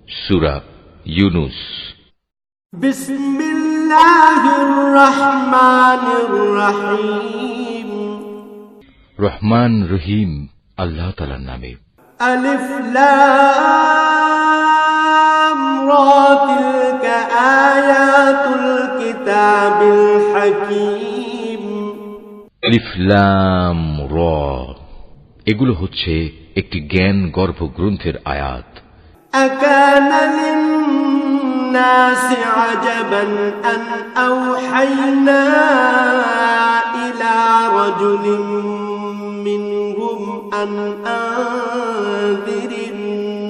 সূরা ইউনুস। বিসমিল্লাহির রহমানির রহিম। রহমান রহিম আল্লাহ তাআলার নামে। আলিফ লাম রা তিলকা আয়াতুল কিতাবিল হাকীম। আলিফ লাম রা, এগুলো হচ্ছে একটি জ্ঞান গর্ভ গ্রন্থের আয়াত। আকানা লিন-নাসি আজাবান আন আওহাইনা ইলা রাজুলিন মিনহুম আন আনযিরিন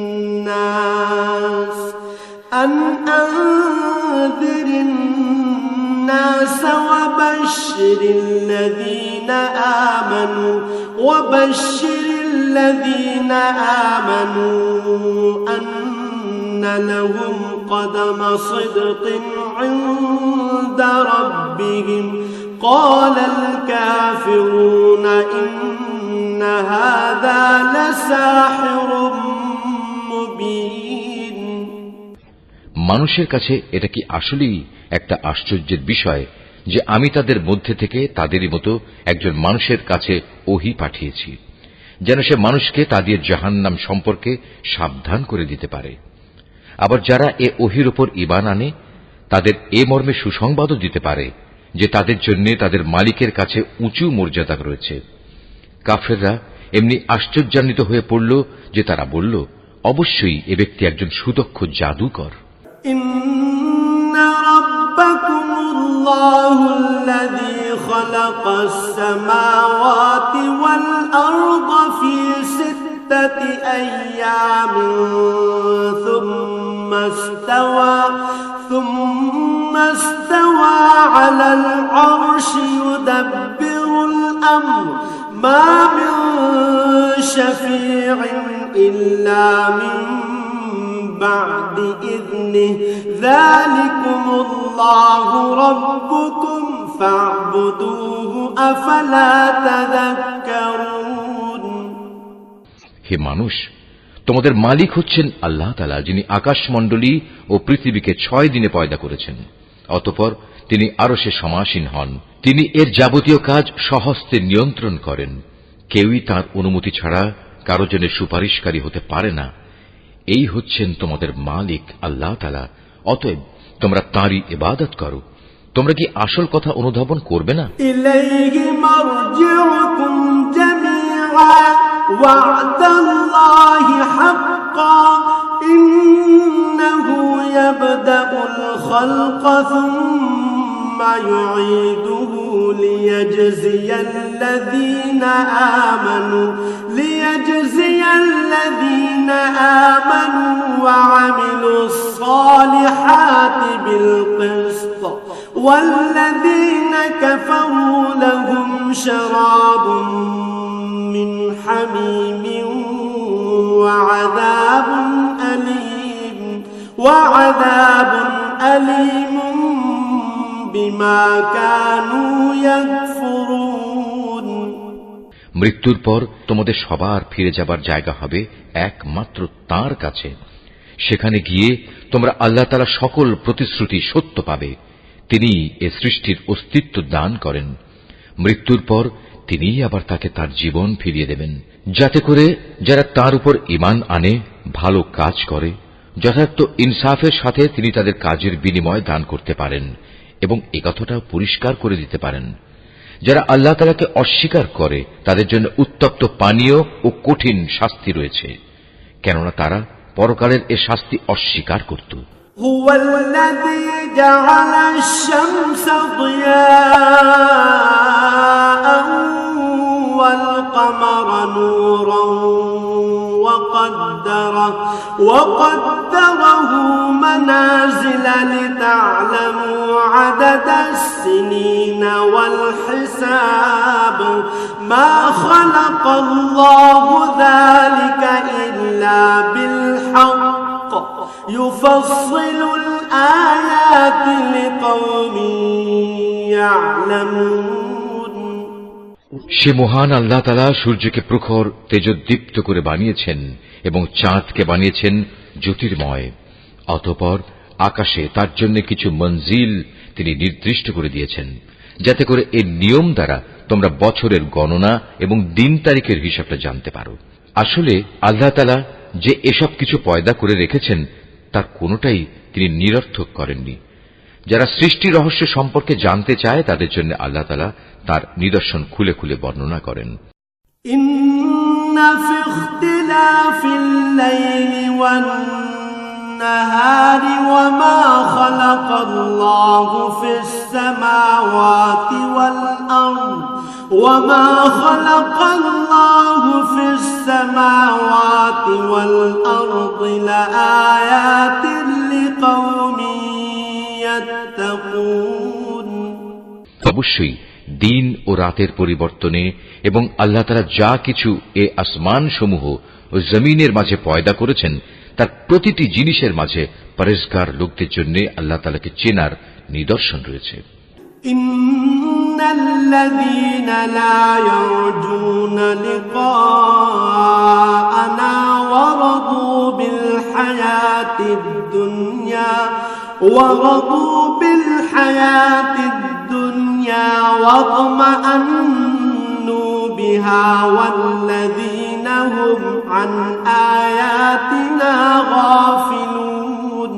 নাস وبشر الذين آمنوا أن لهم قدم صدق عند ربهم قال الكافرون إن هذا لساحر مبين। মানুষের কাছে এটা কি আসলেই একটা আশ্চর্যের বিষয় যে আমি তাদের মধ্যে থেকে তাদেরই মতো একজন মানুষের কাছে ওহী পাঠিয়েছি, যেন সে মানুষকে তাদের জাহান্নাম সম্পর্কে সাবধান করে দিতে পারে। আবার যারা এ ওহীর উপর ঈমান আনে তাদের এ মর্মে সুসংবাদও দিতে পারে যে তাদের জন্য তাদের মালিকের কাছে উঁচু মর্যাদা রয়েছে। কাফেররা এমনি আশ্চর্যান্বিত হয়ে পড়ল যে তারা বলল, অবশ্যই এ ব্যক্তি একজন সুদক্ষ জাদুকর। الله الذي خلق السماوات والأرض في 6 أيام ثم استوى على العرش يدبر الأمر ما من شفيع إلا من بعد إذنه ذلكم الله ربكم فاعبدوه أفلا تذكرون। হে মানুষ, তোমাদের মালিক হচ্ছেন আল্লাহ তাআলা, যিনি আকাশমণ্ডলী ও পৃথিবীকে 6 দিনে পয়দা করেছেন। অতঃপর তিনি আরশে সমাসীন হন। তিনি এর যাবতীয় কাজ স্বহস্তে নিয়ন্ত্রণ করেন। কেউই তাঁর অনুমতি ছাড়া কারো জন্য সুপারিশকারী হতে পারে না। এই হচ্ছেন তোমাদের মালিক আল্লাহ তাআলা, অতএব তোমরা তাঁরই ইবাদত করো। তোমরা কি আসল কথা অনুধাবন করবে না? ইলাইহি মারজিউকুম জামিআ ওয়া'দাল্লাহি হাক্কান ইন্নাহু ইয়াবদাউল খালকা সুম্মা ইউঈদুহু লিয়াজজিয়াল্লাযীনা আমানু وعملوا الصالحات بالقسط والذين كفروا لهم شراب من حميم وعذاب أليم بما كانوا يكفرون। মৃত্যুর পর তোমাদের সবার ফিরে যাবার জায়গা হবে একমাত্র তাঁর কাছে। সেখানে গিয়ে তোমরা আল্লাহ তাআলা সকল প্রতিশ্রুতি সত্য পাবে। তিনি এ সৃষ্টির অস্তিত্ব দান করেন। মৃত্যুর পর তিনি আবার তাকে তার জীবন ফিরিয়ে দেবেন, যাতে করে যারা তার উপর ঈমান আনে, ভালো কাজ করে, যথার্থ ইনসাফের সাথে তিনি তাদের কাজের বিনিময় দান করতে পারেন এবং এ কথাটাও পরিষ্কার করে দিতে পারেন। যারা আল্লাহ তাআলাকে অস্বীকার করে তাদের জন্য উত্তপ্ত পানীয় ও কঠিন শাস্তি রয়েছে, কেননা তারা পরকালের এ শাস্তি অস্বীকার করত। হুয়াল্লাযী জাআলা আশ-শামসা দিয়াআন ওয়াল কামারা নূরান وقدره منازل لتعلموا عدد السنين والحساب ما خلق الله ذلك إلا بالحق يفصل الآيات لقوم يعلمون। সে মহান আল্লাহ তাআলা সূর্যকে প্রখর তেজোদ্দীপ্ত করে বানিয়েছেন এবং চাঁদকে বানিয়েছেন জ্যোতির্ময়। অতঃপর আকাশে তার জন্য কিছু মঞ্জিল তিনি নির্দিষ্ট করে দিয়েছেন, যাতে করে এর নিয়ম দ্বারা তোমরা বছরের গণনা এবং দিন তারিখের হিসাবটা জানতে পারো। আসলে আল্লাহ তাআলা যে এসব কিছু পয়দা করে রেখেছেন তার কোনোটাই তিনি নিরর্থক করেননি। যারা সৃষ্টি রহস্য সম্পর্কে জানতে চায় তাদের জন্য আল্লাহ তাআলা তার নিদর্শন খুলে খুলে বর্ণনা করেন। ইন্না ফি ইখতিলাফিল লাইলি ওয়ান নাহারি ওয়া মা খালাকাল্লাহু ফিস সামাওয়াতি ওয়াল আরদ ওয়া মা খালাকাল্লাহু ফিস সামাওয়াতি ওয়াল আরদি লাআয়াতিন লিকাওমিন ইয়াত্তাকুন। অবশ্যই দিন ও রাতের পরিবর্তনে এবং আল্লাহ তাআলা যা কিছু এ আসমান সমূহ ও জমিনের মাঝে পয়দা করেছেন তার প্রতিটি জিনিসের মাঝে পরেজগার লোকদের জন্য আল্লাহ তাআলাকে চেনার নিদর্শন রয়েছে। ইন্নাল্লাযীনা লা ইয়ারজুনা লিকাআনা ওয়া রাদু বিল হায়াতিদ দুনিয়া ورضوا بالحياة الدنيا واطمأنوا بها والذين هم عن آياتنا غافلون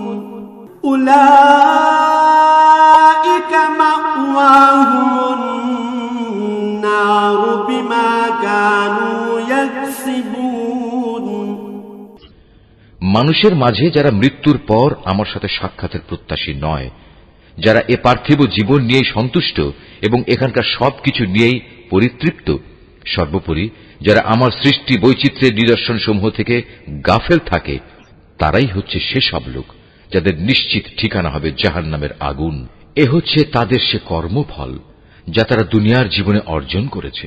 أولئك مأواهم النار بما كانوا يكسبون। মানুষের মাঝে যারা মৃত্যুর পর আমার সাথে সাক্ষাতের প্রত্যাশী নয়, যারা এ পার্থিব জীবন নিয়েই সন্তুষ্ট এবং এখানকার সবকিছু নিয়েই পরিতৃপ্ত, সর্বোপরি যারা আমার সৃষ্টি বৈচিত্র্যের নিদর্শন সমূহ থেকে গাফেল থাকে, তারাই হচ্ছে সেসব লোক যাদের নিশ্চিত ঠিকানা হবে জাহান্নামের আগুন। এ হচ্ছে তাদের সে কর্মফল যা তারা দুনিয়ার জীবনে অর্জন করেছে।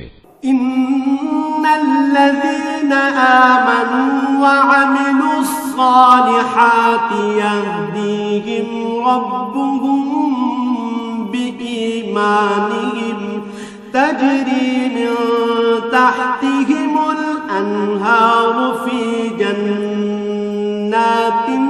ইন্নাল্লাযীনা আমানু ওয়া আমিলুস সালিহাতি ইয়াহদিহিম রাব্বুহুম বিঈমানিহিম তাজরি মিন তাহতিহিমুল আনহারু ফি জান্নাতিন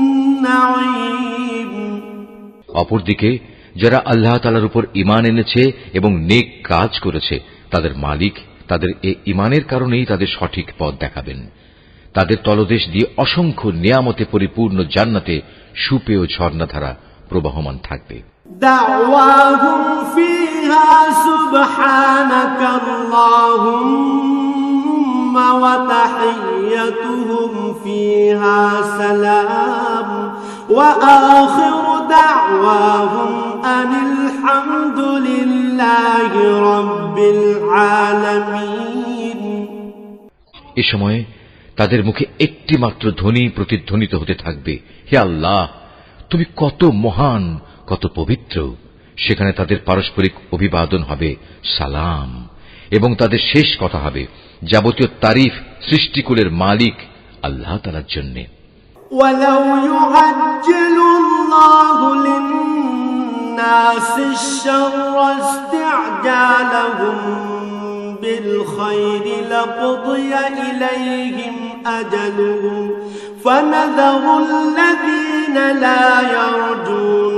নাঈম। অপরদিকে যারা আল্লাহ তাআলার উপর ঈমান এনেছে এবং নেক কাজ করেছে তাদের মালিক তাদের এই ঈমানের কারণেই তাদের সঠিক পথ দেখাবেন। তাদের তলদেশ দিয়ে অসংখ্য নিয়ামতে পরিপূর্ণ জান্নাতে সুপেয় ঝর্ণাধারা প্রবাহমান থাকবে। দাওয়াহুম ফিহা সুবহানাকাল্লাহুম্মা ওয়া তাহিয়্যতুহুম ফিহা সালাম ওয়া আখিরু দাওয়াহুম আনিল হামদুলিল্লাহি রাব্বিল আলামিন। এ সময়ে তাদের মুখে একটি মাত্র ধ্বনি প্রতিধ্বনিত হতে থাকবে, হে আল্লাহ, তুমি কত মহান, কত পবিত্র। সেখানে তাদের পারস্পরিক অভিবাদন হবে সালাম, এবং তাদের শেষ কথা হবে যাবতীয় তারিফ সৃষ্টিকুলের মালিক আল্লাহ তাআলার জন্য। ওয়ালাউ ইউআজ্জিলুল্লাহু লিন-নাসি আশ-শাররা ইসতি'জালাহুম بالخير لقضي إليهم أجلهم فنذر الذين لا يرجون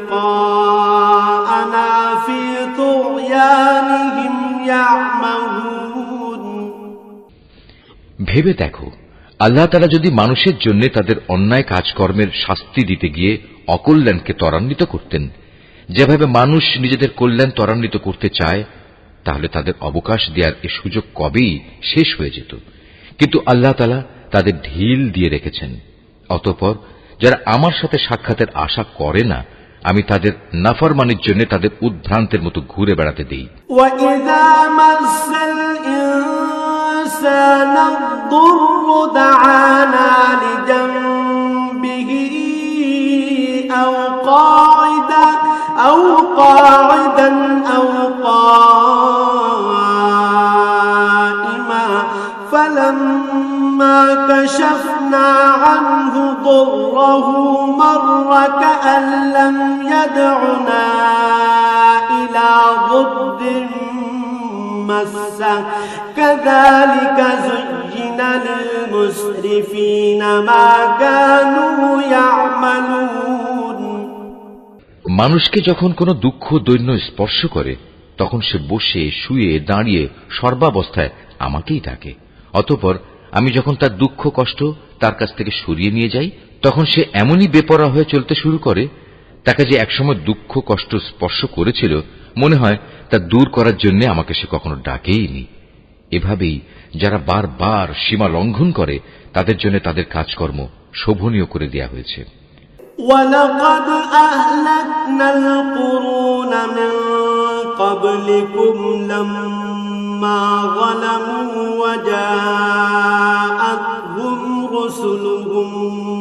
لقاءنا في طغيانهم يعمهون। ভেবে দেখো, আল্লাহ তাআলা যদি মানুষের জন্য তাদের অন্যায় কাজকর্মের শাস্তি দিতে গিয়ে অকল্যাণকে ত্বরান্বিত করতেন, যেভাবে মানুষ নিজেদের কল্যাণ ত্বরান্বিত করতে চায়, তাহলে তাদের অবকাশ দেওয়ার এ সুযোগ কবেই শেষ হয়ে যেত। কিন্তু আল্লাহ তাআলা তাদের ঢিল দিয়ে রেখেছেন। অতঃপর যারা আমার সাথে সাক্ষাতের আশা করে না, আমি তাদের নাফরমানির জন্য তাদের উদ্ভ্রান্তের মতো ঘুরে বেড়াতে দেই। وَإِذَا مَسَّ الْإِنسَانَ الضُّرُّ دَعَانَا لِجَنبِهِ أَوْ قَاعِدًا أَوْ قَائِمًا فَلَمَّا كَشَفْنَا عَنْهُ ضُرَّهُ مَرَّ كَأَن لَّمْ يَدْعُنَا إِلَى ضُرٍّ مَّسَّهُ كَذَلِكَ زُيِّنَ لِلْمُسْرِفِينَ مَا كَانُوا يَعْمَلُونَ মানুষকে যখন কোনো দুঃখ দৈন্য স্পর্শ করে তখন সে বসে শুয়ে দাঁড়িয়ে সর্বাবস্থায় আমাকেই ডাকে। অতঃপর আমি যখন তার দুঃখ কষ্ট তার কাছ থেকে সরিয়ে নিয়ে যাই তখন সে এমনই বেপরোয়া হয়ে চলতে শুরু করে, তাকে যে একসময় দুঃখ কষ্ট স্পর্শ করেছিল মনে হয় তা দূর করার জন্য আমাকে সে কখনো ডাকেইনি। এভাবেই যারা বারবার সীমা লঙ্ঘন করে তাদের জন্য তাদের কাজকর্ম শোভনীয় করে দেয়া হয়েছে। وَلَقَدْ أَهْلَكْنَا الْقُرُونَ مِنْ قَبْلِكُمْ لَمَّا ظَلَمُوا وَجَاءَتْهُمْ رُسُلُهُم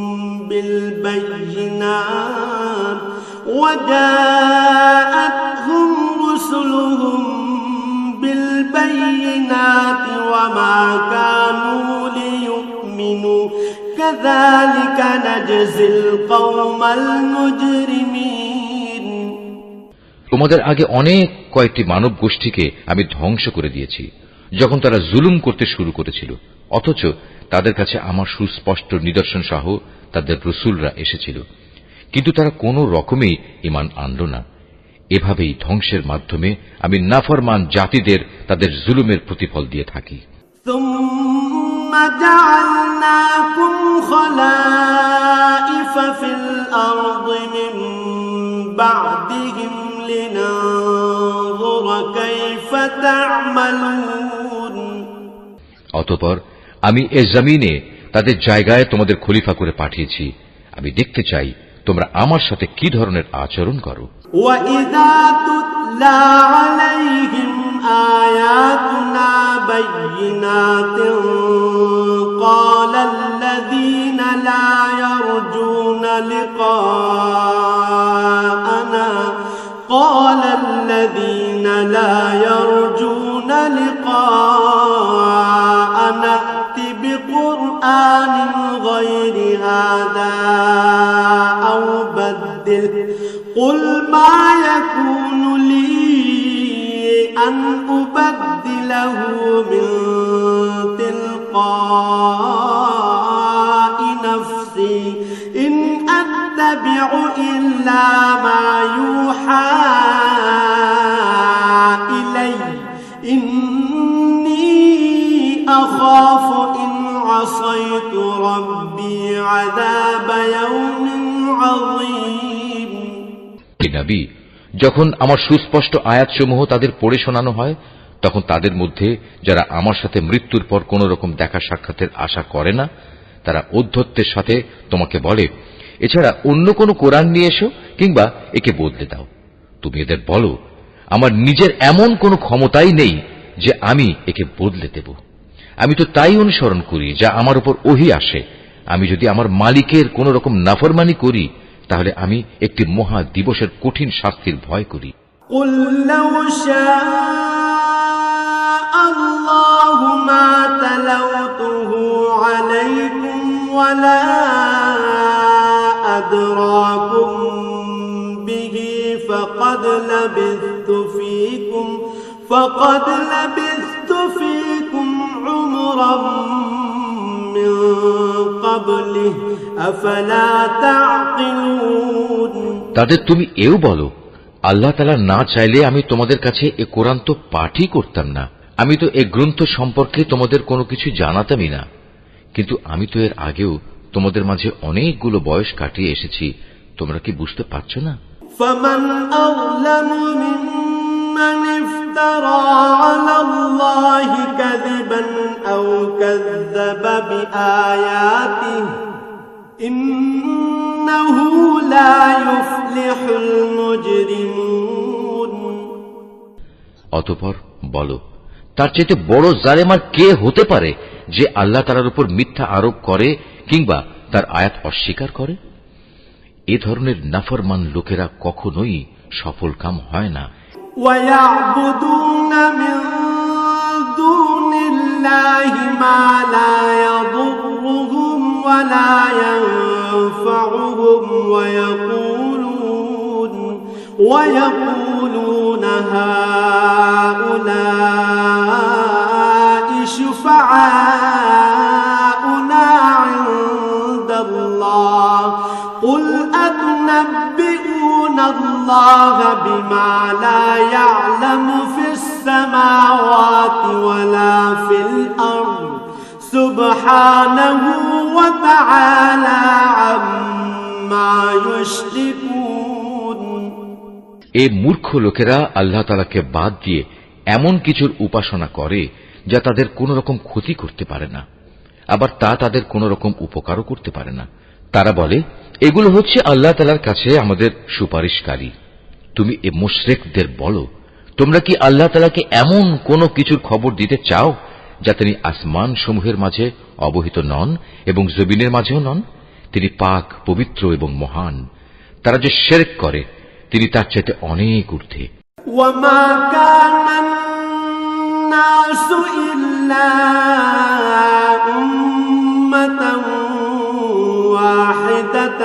بِالْبَيِّنَاتِ وَمَا كَانُوا لِيُؤْمِنُوا كَذَلِكَ نَجْزِي الْقَوْمَ الْمُجْرِمِينَ। তোমাদের আগে অনেক কয়েকটি মানব গোষ্ঠীকে আমি ধ্বংস করে দিয়েছি যখন তারা জুলুম করতে শুরু করেছিল, অথচ তাদের কাছে আমার সুস্পষ্ট নিদর্শন সহ তাদের রসুলরা এসেছিল, কিন্তু তারা কোনো রকমেই ঈমান আনল না। এভাবেই ধ্বংসের মাধ্যমে আমি নাফরমান জাতিদের তাদের জুলুমের প্রতিফল দিয়ে থাকি। ثم جعلناكم خلائف في الأرض من بعدهم لننظر كيف تعملون। অতঃপর আমি এ জমিনে তাদের জায়গায় তোমাদের খলিফা করে পাঠিয়েছি, আমি দেখতে চাই তোমরা আমার সাথে কি ধরনের আচরণ করো। وَإِذَا تُتْلَى عَلَيْهِمْ آيَاتُنَا بَيِّنَاتٍ قَالَ الَّذِينَ لَا يَرْجُونَ لِقَاءَنَا ائْتِ بِقُرْآنٍ غَيْرِ هَذَا أَوْ بَدِّلْهُ قُلْ مَا يَكُونُ لِي أَنْ أُبَدِّلَهُ مِنْ تِلْقَاءِ نَفْسِي إِنْ أَتَّبِعُ إِلَّا مَا يُوحَى إِلَيَّ إِنِّي أَخَافُ إِنْ عَصَيْتُ رَبِّي عَذَابَ يَوْمٍ عَظِيمٍ। নবী, যখন আমার সুস্পষ্ট আয়াতসমূহ তাদের পড়ে শোনানো হয় তখন তাদের মধ্যে যারা আমার সাথে মৃত্যুর পর কোন রকম দেখা সাক্ষাতের আশা করে না তারা ঔদ্ধত্যের সাথে তোমাকে বলে, এছাড়া অন্য কোন কোরআন নিয়ে এসো কিংবা একে বদলে দাও। তুমি এদের বলো, আমার নিজের এমন কোন ক্ষমতাই নেই যে আমি একে বদলে দেব। আমি তো তাই অনুসরণ করি যা আমার উপর ওহী আসে। আমি যদি আমার মালিকের কোন রকম নাফরমানি করি তাহলে আমি একটি মহা দিবসের কঠিন শাস্তির ভয় করি। قُلْ لَوْ شَاءَ اللَّهُ مَا تَلَوْتُهُ عَلَيْكُمْ وَلَا أَدْرَاكُمْ بِهِ فَقَدْ لَبِثْتُ فِيكُمْ عُمُرًا مِّن قَبْلِهِ أَفَلَا تَعْقِلُونَ। তাদের তুমি এও বলো, আল্লাহ তাআলা না চাইলে আমি তোমাদের কাছে এ কোরআন তো পাঠই করতাম না। আমি তো এ গ্রন্থ সম্পর্কে তোমাদের কোনো কিছু জানাতামই না, কিন্তু আমি তো এর আগেও তোমাদের মাঝে অনেকগুলো বয়স কাটিয়ে এসেছি। তোমরা কি বুঝতে পারছো না? فَمَنْ أَظْلَمُ مِمَّنِ افْتَرَى عَلَى اللَّهِ كَذِبًا أَوْ كَذَّبَ بِآيَاتِهِ إِنَّهُ لَا يُفْلِحُ الْمُجْرِمُونَ। অতঃপর বলো, তার চাইতে বড় জালেম আর কে হতে পারে যে আল্লাহ তাআলার উপর মিথ্যা আরোপ করে কিংবা তার আয়াত অস্বীকার করে? এ ধরনের নাফরমান লোকেরা কখনোই সফলকাম হয় না। وَيَعْبُدُونَ مِن دُونِ اللَّهِ مَا لَا يَضُرُّهُمْ وَلَا يَنفَعُهُمْ وَيَقُولُونَ هَؤُلَاءِ شُفَعَاؤُنَا عِندَ اللَّهِ قُلْ أَتُنَبِّئُونَ الله بما لا يعلم في السماوات ولا في الأرض سبحانه وتعالى عما يشركون এই মূর্খ লোকেরা আল্লাহ তাআলাকে বাদ দিয়ে এমন কিছুর উপাসনা করে যা তাদের কোন রকম ক্ষতি করতে পারে না, আবার তা তাদের কোন রকম উপকারও করতে পারে না। তারা বলে, এগুলো হচ্ছে আল্লাহ তাআলার কাছে আমাদের সুপারিশকারী। তুমি এ মুশরিকদের বলো, তোমরা কি আল্লাহ তাআলাকে এমন কোন কিছুর খবর দিতে চাও যা তিনি আসমান সমূহের মাঝে অবহিত নন এবং জমিনের মাঝেও নন? তিনি পাক, পবিত্র এবং মহান। তারা যে শিরক করে তিনি তার চাইতে অনেক ঊর্ধ্বে। وما كان الناس إلا أمة واحدة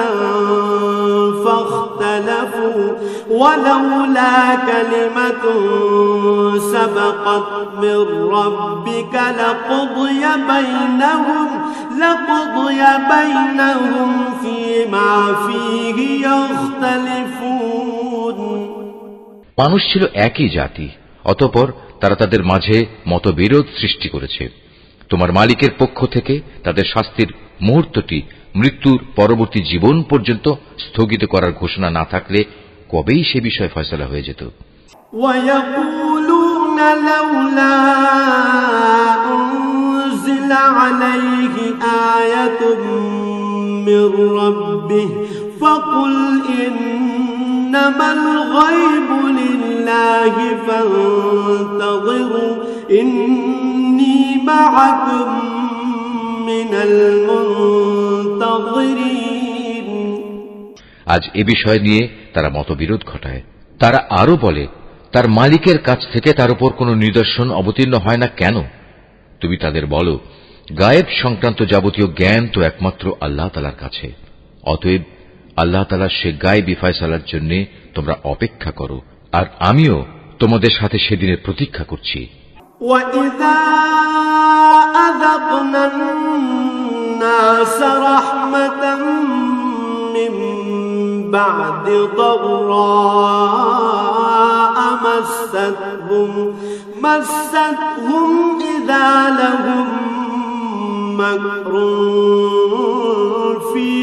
فاختلفوا ولولا كلمة سبقت من ربك لقضي بينهم فيما فيه يختلفون মানুষ ছিল একই জাতি, অতঃপর তারা তাদের মাঝে মতবিরোধ সৃষ্টি করেছে। তোমার মালিকের পক্ষ থেকে তাদের শাস্তির মুহূর্তটি মৃত্যুর পরবর্তী জীবন পর্যন্ত স্থগিত করার ঘোষণা না থাকলে কবেই সে বিষয়ে ফয়সালা হয়ে যেত। وَيَقُولُونَ لَوْلَا أُنزِلَ عَلَيْهِ آيَةٌ مِّن رَّبِّهِ فَقُلْ إِنَّمَا الْغَيْبُ لِلَّهِ فَانتَظِرُوا إِنِّي مَعَكُم مِّنَ الْمُنتَظِرِينَ। আজ এ বিষয় নিয়ে তারা মতবিরোধ ঘটায়। তারা আরো বলে, তার মালিকের কাছ থেকে তার উপর কোন নিদর্শন অবতীর্ণ হয় না কেন? তুমি তাদের বলো, গায়েব সংক্রান্ত যাবতীয় জ্ঞান তো একমাত্র আল্লাহ তাআলার কাছে। অতএব আল্লাহ তাআলার সে গায়েবী ফয়সালার জন্য তোমরা অপেক্ষা করো, আর আমিও তোমাদের সাথে সেদিনের প্রতীক্ষা করছি। وَإِذَا أَذَقْنَا النَّاسَ رَحْمَةً مِّن بَعْدِ ضَرَّاءَ مَسَّتْهُمْ إِذَا لَهُم مَّكْرٌ فِي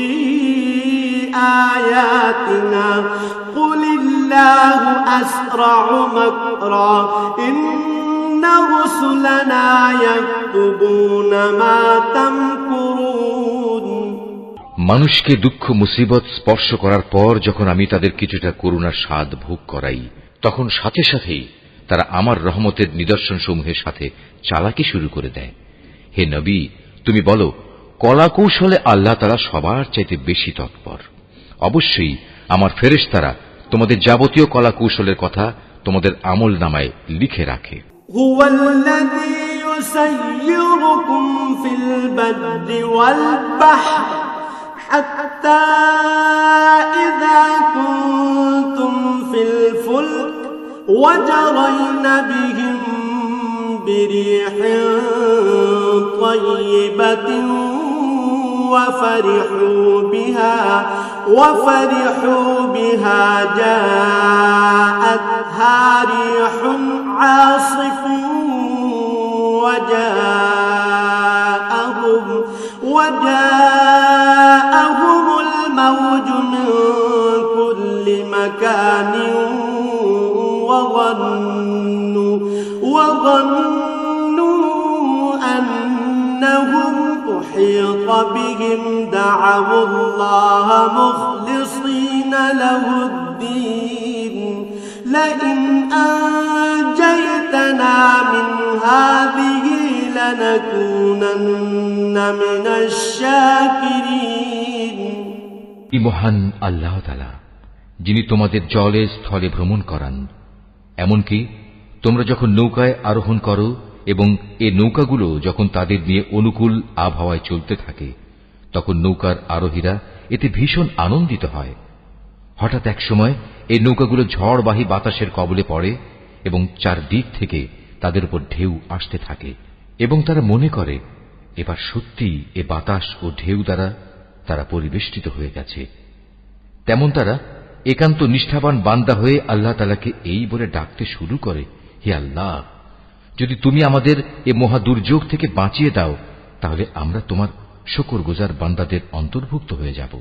آيَاتِنَا قُلِ اللَّهُ أَسْرَعُ مَكْرًا إِنَّ رُسُلَنَا يَكْتُبُونَ مَا تَمْكُرُونَ। মানুষকে দুঃখ মুসিবত স্পর্শ করার পর যখন আমি তাদের কিছুটা করুণার স্বাদ ভোগ করাই, তখন সাথে সাথেই তারা আমার রহমতের নিদর্শন সমূহের সাথে চালাকি শুরু করে দেয়। হে নবী, তুমি বলো, কলাকৌশলে আল্লাহ তাআলা সবার চাইতে বেশি তৎপর। অবশ্যই আমার ফেরেশতারা তোমাদের যাবতীয় কলাকৌশলের কথা তোমাদের আমল নামায় লিখে রাখে। হুয়াল্লাযী ইউসাইয়িরুকুম ফিল বাররি ওয়াল বাহর হাত্তা ইযা কুনতুম ফিল ফুলক ওয়াজারাইনা বিহিম বিরিহিন তাইয়্যিবাতিন وفرحوا بها جاءتها ريح عاصف وجاءهم الموج من كل مكان وظنوا أنهم أحيط بهم دعوا الله مخلصين له الدين لئن أنجيتنا من هذه لنكونن من الشاكرين। মহান আল্লাহ তাআলা, যিনি তোমাদের জলে স্থলে ভ্রমণ করান, এমনকি তোমরা যখন নৌকায় আরোহণ করো এবং এ নৌকাগুলো যখন তাদের নিয়ে অনুকূল আবহাওয়ায় চলতে থাকে, তখন নৌকার আরোহীরা এতে ভীষণ আনন্দিত হয়। হঠাৎ এক সময় এই নৌকাগুলো ঝড়বাহী বাতাসের কবলে পড়ে এবং চারদিক থেকে তাদের উপর ঢেউ আসতে থাকে এবং তারা মনে করে এবার সত্যি এ বাতাস ও ঢেউ দ্বারা তারা পরিবেষ্টিত হয়ে গেছে। তেমন তারা একান্ত নিষ্ঠাবান বান্দা হয়ে আল্লাহ তাআলাকে এই বলে ডাকতে শুরু করে, হে আল্লাহ, যদি তুমি আমাদের এ মহা দুর্যোগ থেকে বাঁচিয়ে দাও তাহলে আমরা তোমার শুকরগুজার বান্দাদের অন্তর্ভুক্ত হয়ে যাব।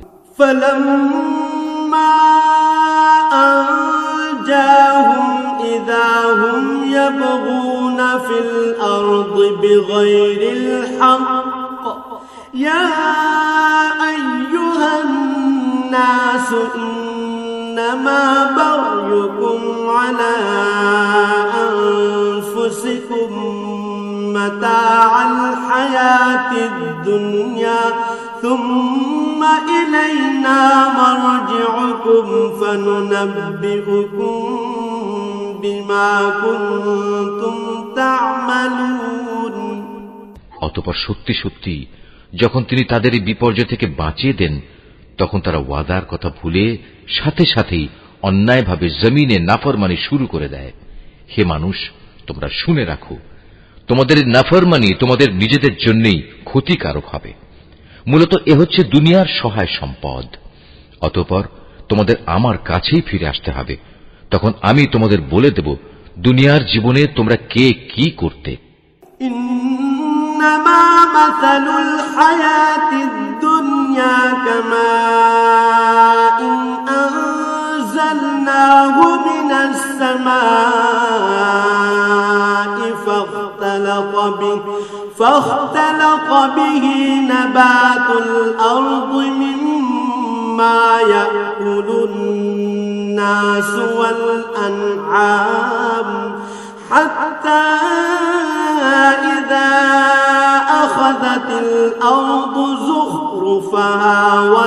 فلما أنجاهم إذا هم يبغون في الأرض بغير الحق يا أيها الناس إنما بغيكم على أنفسكم متاع الحياة الدنيا ثم إلينا مرجعكم فننبئكم بما كنتم تعملون। অতঃপর সত্যি সত্যি যখন তিনি তাদের এই বিপর্যয় থেকে বাঁচিয়ে দেন তখন তারা ওয়াদার কথা ভুলে সাথে সাথেই অন্যায়ভাবে জমিনে নাফরমানি শুরু করে দেয়। হে মানুষ, তোমরা শুনে রাখো, তোমাদের নাফরমানি তোমাদের নিজেদের জন্যই ক্ষতিকারক হবে। মূলত এ হচ্ছে দুনিয়ার সহায় সম্পদ। অতঃপর তোমাদের আমার কাছেই ফিরে আসতে হবে, তখন আমি তোমাদের বলে দেব দুনিয়ার জীবনে তোমরা কে কি করতে। إنما مثل الحياة الدنيا كماء أنزلناه من السماء فاختلط به نبات الأرض مما يأكل الناس والأنعام حتى إذا أخذت الأرض زخرفها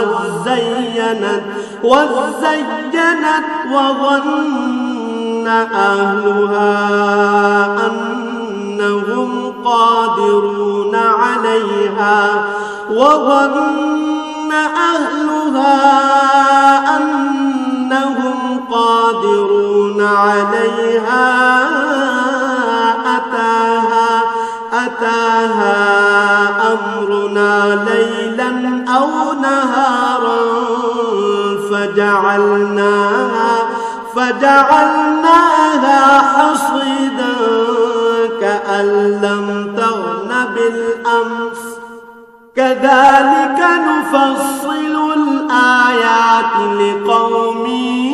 وزينت وظن أهلها أنهم قادرون عليها أتاها أمرنا ليلا أو نهارا فجعلناها حصيدا كأن لم تغن بالأمس كذلك نفصل الآيات لقوم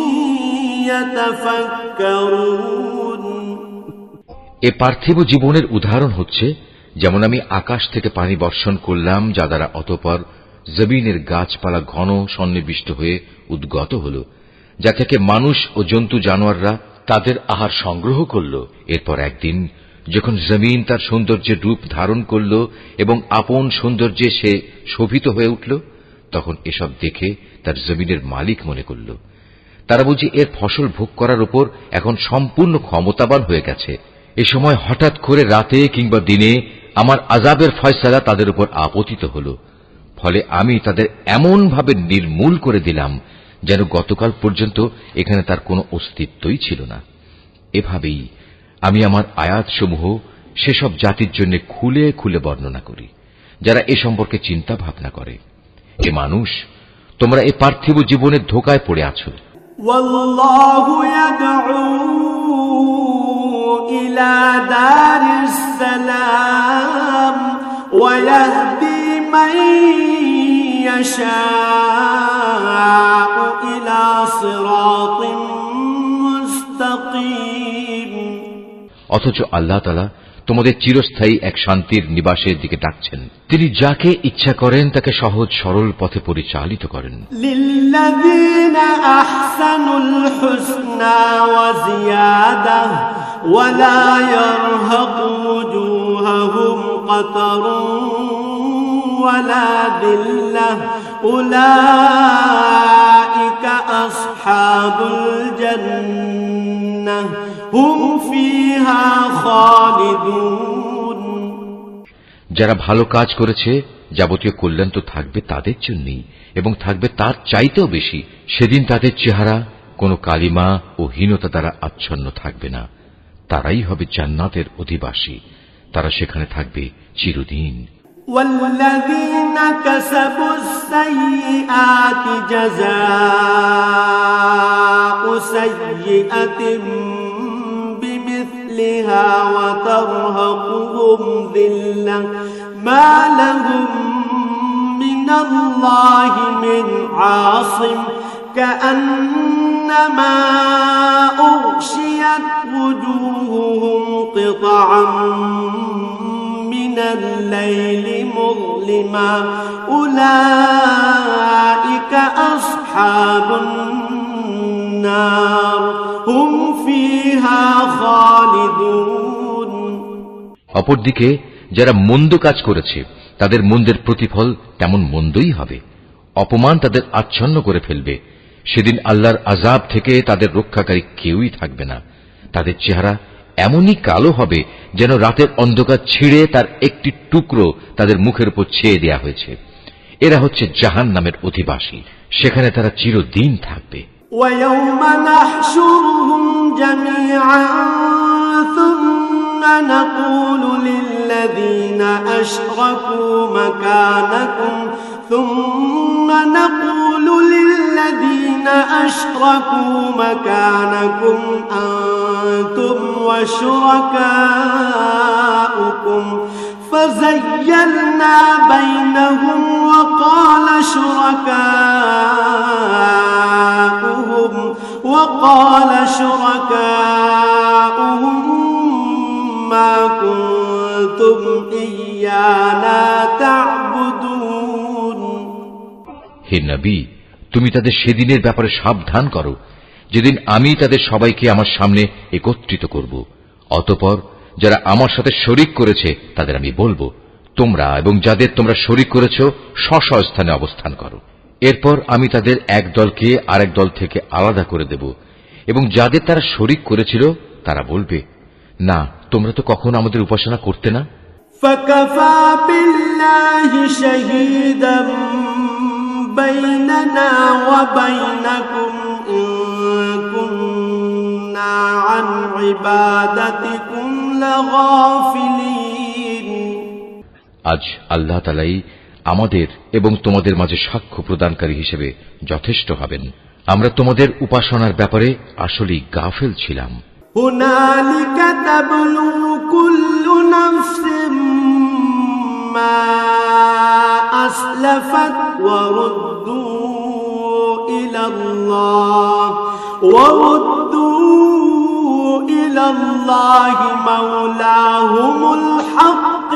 يتفكرون। এ পার্থিব জীবনের উদাহরণ হচ্ছে যেমন আমি আকাশ থেকে পানি বর্ষণ করলাম, যা দ্বারা অতঃপর জমিনের গাছপালা ঘন সন্নিবিষ্ট হয়ে উদ্গত হল, যা থেকে মানুষ ও জন্তু জানোয়াররা তাদের আহার সংগ্রহ করল। এরপর একদিন যখন জমিন তার সৌন্দর্যের রূপ ধারণ করল এবং আপন সৌন্দর্যে সে শোভিত হয়ে উঠল, তখন এসব দেখে তার জমিনের মালিক মনে করল তারা বুঝি এর ফসল ভোগ করার উপর এখন সম্পূর্ণ ক্ষমতাবান হয়ে গেছে। এ সময় হঠাৎ করে রাতে কিংবা দিনে আমার আযাবের ফয়সালা তাদের উপর আপতিত হল, ফলে আমি তাদের এমন ভাবে নির্মূল করে দিলাম যেন গতকাল পর্যন্ত এখানে তার কোনো অস্তিত্বই ছিল না। এভাবেই আমি আমার আয়াতসমূহ সেসব জাতির জন্য খুলে খুলে বর্ণনা করি যারা এ সম্পর্কে চিন্তা ভাবনা করে। এ মানুষ, তোমরা এ পার্থিব জীবনের ধোঁকায় পড়ে আছো। والله يدعو إلى دار السلام ويهدي من يشاء إلى صراط مستقيم। অথচ আল্লাহ তাআলা তোমাদের চিরস্থায়ী এক শান্তির নিবাসের দিকে ডাকছেন। তিনি যাকে ইচ্ছা করেন তাকে সহজ সরল পথে পরিচালিত করেন। লিল্লাযীনা আহসানুল হুসনা ওয়া জিয়াদা ওয়া লা ইয়ারহাকু ওয়ুজুহাহুম কাতারুন ওয়া লা যিল্লাহ উলাইকা আসহাবুল জান্নাহ হুম ফিহা খালিদুন। যারা ভালো কাজ করেছে যাবতীয় কল্যাণ তো থাকবে তাদের জন্যই এবং থাকবে তার চাইতেও বেশি। সেদিন তাদের চেহারা কোনো কালিমা ও হীনতা দ্বারা আচ্ছন্ন থাকবে না। তারাই হবে জান্নাতের অধিবাসী, তারা সেখানে থাকবে চিরদিন। ওয়াল্লাযীনা কাসাবুস সাইয়্যাতি জাযাআ سيئة بمثلها وترهقهم ذلة ما لهم من الله من عاصم كأنما أغشيت وجوههم قطعا من الليل مظلما أولئك أصحاب النار هم فيها خالدون অপরদিকে যারা মন্দ কাজ করেছে তাদের মন্দের প্রতিফল তেমন মন্দই হবে। অপমান তাদের আচ্ছন্ন করে ফেলবে। সেদিন আল্লাহর আযাব থেকে তাদের রক্ষাকারী কেউই থাকবে না। তাদের চেহারা এমনই কালো হবে যেন রাতের অন্ধকার ছিঁড়ে তার একটি টুকরো তাদের মুখের উপর ছেয়ে দেয়া হয়েছে। এরা হচ্ছে জাহান্নামের অধিবাসী, সেখানে তারা চিরদিন থাকবে। وَيَوْمَ نَحْشُرُهُمْ جَمِيعًا ثُمَّ نَقُولُ لِلَّذِينَ أَشْرَكُوا مَكَانَكُمْ أَنْتُمْ وَشُرَكَاؤُكُمْ فَزَيَّلْنَا بَيْنَهُمْ وقال شركاؤهم ما كنتم إيانا تعبدون হে নবী, তুমি তাদের সেদিনের ব্যাপারে সাবধান করো যেদিন আমি তাদের সবাইকে আমার সামনে একত্রিত করব। অতঃপর যারা আমার সাথে শরীক করেছে তাদের আমি বলবো, তোমরা এবং যাদের তোমরা শরীক করেছ স্ব স্থানে অবস্থান করো। এরপর আমি তাদের এক দলকে আরেক দল থেকে আলাদা করে দেব এবং যাদের তারা শরীক করেছিল তারা বলবে, না, তোমরা তো কখনো আমাদের উপাসনা করতে না। فَكَفَى بِاللَّهِ شَهِيدًا بَيْنَنَا وَبَيْنَكُمْ إِن كُنَّا عَنْ عِبَادَتِكُمْ لَغَافِلِينَ। আজ আল্লাহ তাআলাই আমাদের এবং তোমাদের মাঝে সাক্ষ্য প্রদানকারী হিসেবে যথেষ্ট হবেন। আমরা তোমাদের উপাসনার ব্যাপারে আসলেই গাফেল ছিলাম। هُنَالِكَ تَبْلُو كُلُّ نَفْسٍ مَا أَسْلَفَتْ وَرُدُّوا إِلَى اللَّهِ مَوْلَاهُمُ الْحَقِّ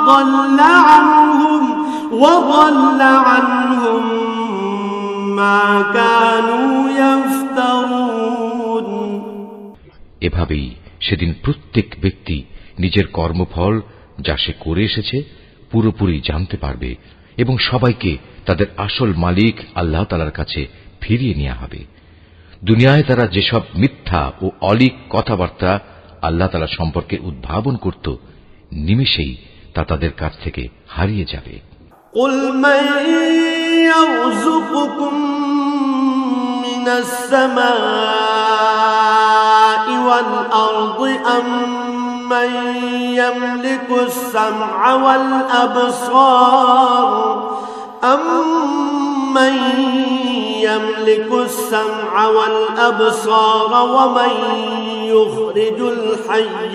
وَضَلَّ عَنْهُمْ مَا كَانُوا يَفْتَرُونَ। এভাবেই সেদিন প্রত্যেক ব্যক্তি নিজের কর্মফল যা সে করে এসেছে পুরোপুরি জানতে পারবে এবং সবাইকে তাদের আসল মালিক আল্লাহ তাআলার কাছে ফিরিয়ে নেওয়া হবে। দুনিয়ায় তারা যেসব মিথ্যা ও অলীক কথাবার্তা আল্লাহ তাআলা সম্পর্কে উদ্ভাবন করত, নিমেষেই তা তাদের কাছ থেকে হারিয়ে যাবে। قُلْ مَن يَرْزُقُكُم مِّنَ السَّمَاءِ وَالْأَرْضِ أَمَّن يَمْلِكُ السَّمْعَ وَالْأَبْصَارَ وَمَن يُخْرِجُ الْحَيَّ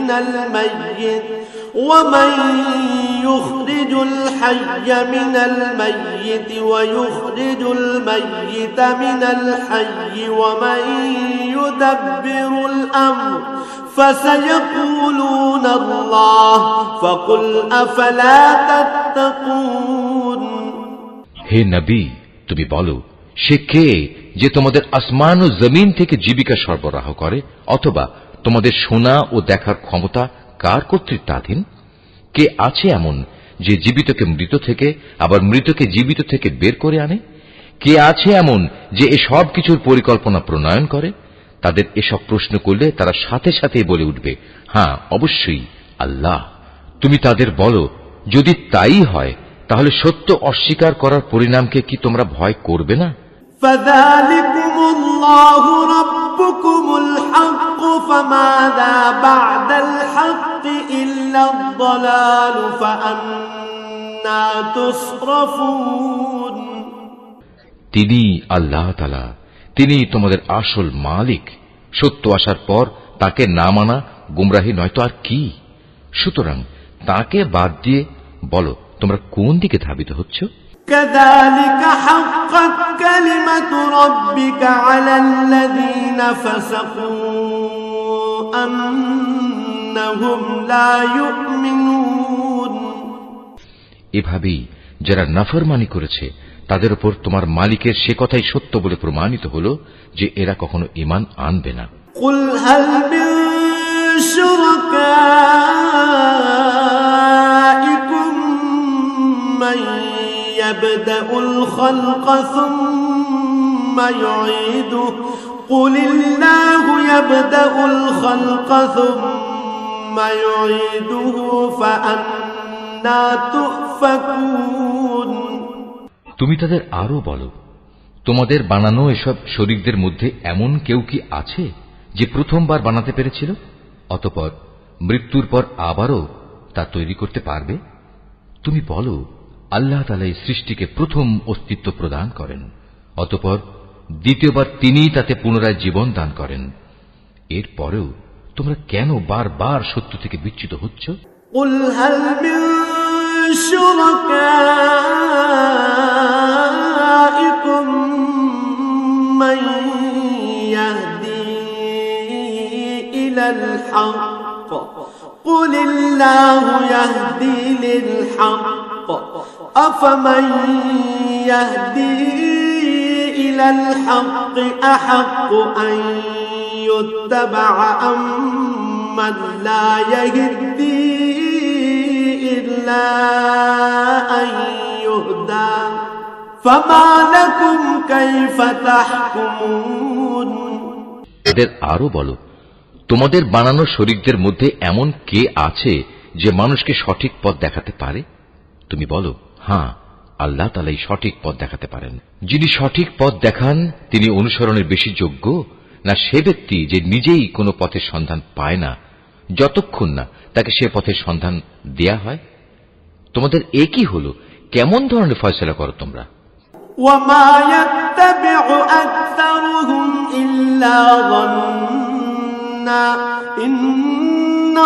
مِنَ الْمَيِّتِ وَيُخْرِجُ الْمَيِّتَ مِنَ الْحَيِّ وَمَن يُدَبِّرُ الْأَمْرَ فَسَيَقُولُونَ اللَّهُ فَقُلْ أَفَلَا تَتَّقُونَ। হে নবী, তুমি বলো, সে কে যে তোমাদের আসমান ও জমিন থেকে জীবিকা সরবরাহ করে? অথবা তোমাদের শোনা ও দেখার ক্ষমতা কার কর্তৃত্বাধীন? কে আছে এমন যে জীবিতকে মৃত থেকে আবার মৃতকে জীবিত থেকে বের করে আনে? কে আছে এমন যে এসব কিছুর পরিকল্পনা প্রণয়ন করে? তাদের এসব প্রশ্ন করলে তারা সাথে সাথে বলে উঠবে, হ্যাঁ, অবশ্যই আল্লাহ। তুমি তাদের বলো, যদি তাই হয় তাহলে সত্য অস্বীকার করার পরিণামকে কি তোমরা ভয় করবে না? فَذَلِكُمُ اللَّهُ رَبُّكُمُ الْحَقُّ فَمَاذَا بَعْدَ الْحَقِّ إِلَّا الضَّلَالُ فَأَنَّى تُصْرَفُونَ। তিনি আল্লাহ তাআলা, তিনি তোমাদের আসল মালিক। সত্য আসার পর তাকে না মানা গুমরাহি নয়তো আর কি। সুতরাং তাকে বাদ দিয়ে বলো তোমরা কোন দিকে ধাবিত হচ্ছ? كذلك حقت كلمة ربك على الذين فسقوا أنهم لا يؤمنون। এভাবেই যারা নাফরমানি করেছে তাদের উপর তোমার মালিকের সে কথাই সত্য বলে প্রমাণিত হলো যে এরা কখনো ঈমান আনবে না। قل هل من شركائكم من يبدأ الخلق ثم يعيده قل الله يبدأ الخلق ثم يعيده فأنى تؤفكون। তুমি তাদের আরো বলো, তোমাদের বানানো এসব শরীকদের মধ্যে এমন কেউ কি আছে যে প্রথমবার বানাতে পেরেছিল, অতঃপর মৃত্যুর পর আবারও তা তৈরি করতে পারবে? তুমি বলো, আল্লাহ তাআলা এই সৃষ্টিকে প্রথম অস্তিত্ব প্রদান করেন, অতঃপর দ্বিতীয়বার তিনিই তাতে পুনরায় জীবন দান করেন। এরপরেও তোমরা কেন বারবার সত্য থেকে বিচ্যুত হচ্ছ? قل هل من شركائكم من يهدي إلى الحق قل الله يهدي للحق أفمن يهدي إلى الحق أحق أن يتبع أم من لا يهدي إلا أن يهدى فما لكم كيف تحكمون। এদের আরো বলো, তোমাদের বানানো শরীকদের মধ্যে এমন কে আছে যে মানুষকে সঠিক পথ দেখাতে পারে? তুমি বলো, হ্যাঁ, আল্লাহ তাআলাই সঠিক পথ দেখাতে পারেন। যিনি সঠিক পথ দেখান তিনি অনুসরণের বেশি যোগ্য, না সে ব্যক্তি যে নিজেই কোনো পথের সন্ধান পায় না যতক্ষণ না তাকে সে পথের সন্ধান দেয়া হয়? তোমাদের একই হলো, কেমন ধরনের ফয়সালা করো তোমরা? وما يتبع أكثرهم إلا ظنا إن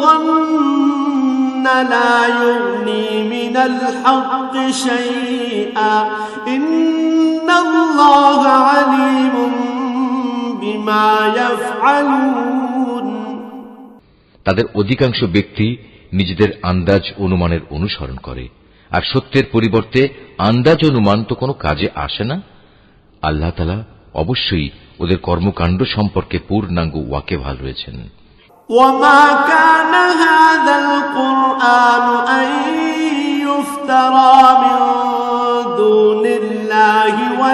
الظن لا يغني من الحق شيئا إن الله عليم بما يفعلون। তাদের অধিকাংশ ব্যক্তি নিজেদের আন্দাজ অনুমানের অনুসরণ করে, আর সত্যের পরিবর্তে আন্দাজ অনুমান তো কোনো কাজে আসে না। আল্লাহ তাআলা অবশ্যই ওদের কর্মকাণ্ড সম্পর্কে পূর্ণাঙ্গ ওয়াকিবহাল রয়েছেন। وما كان هذا القرآن أن يفترى من دون الله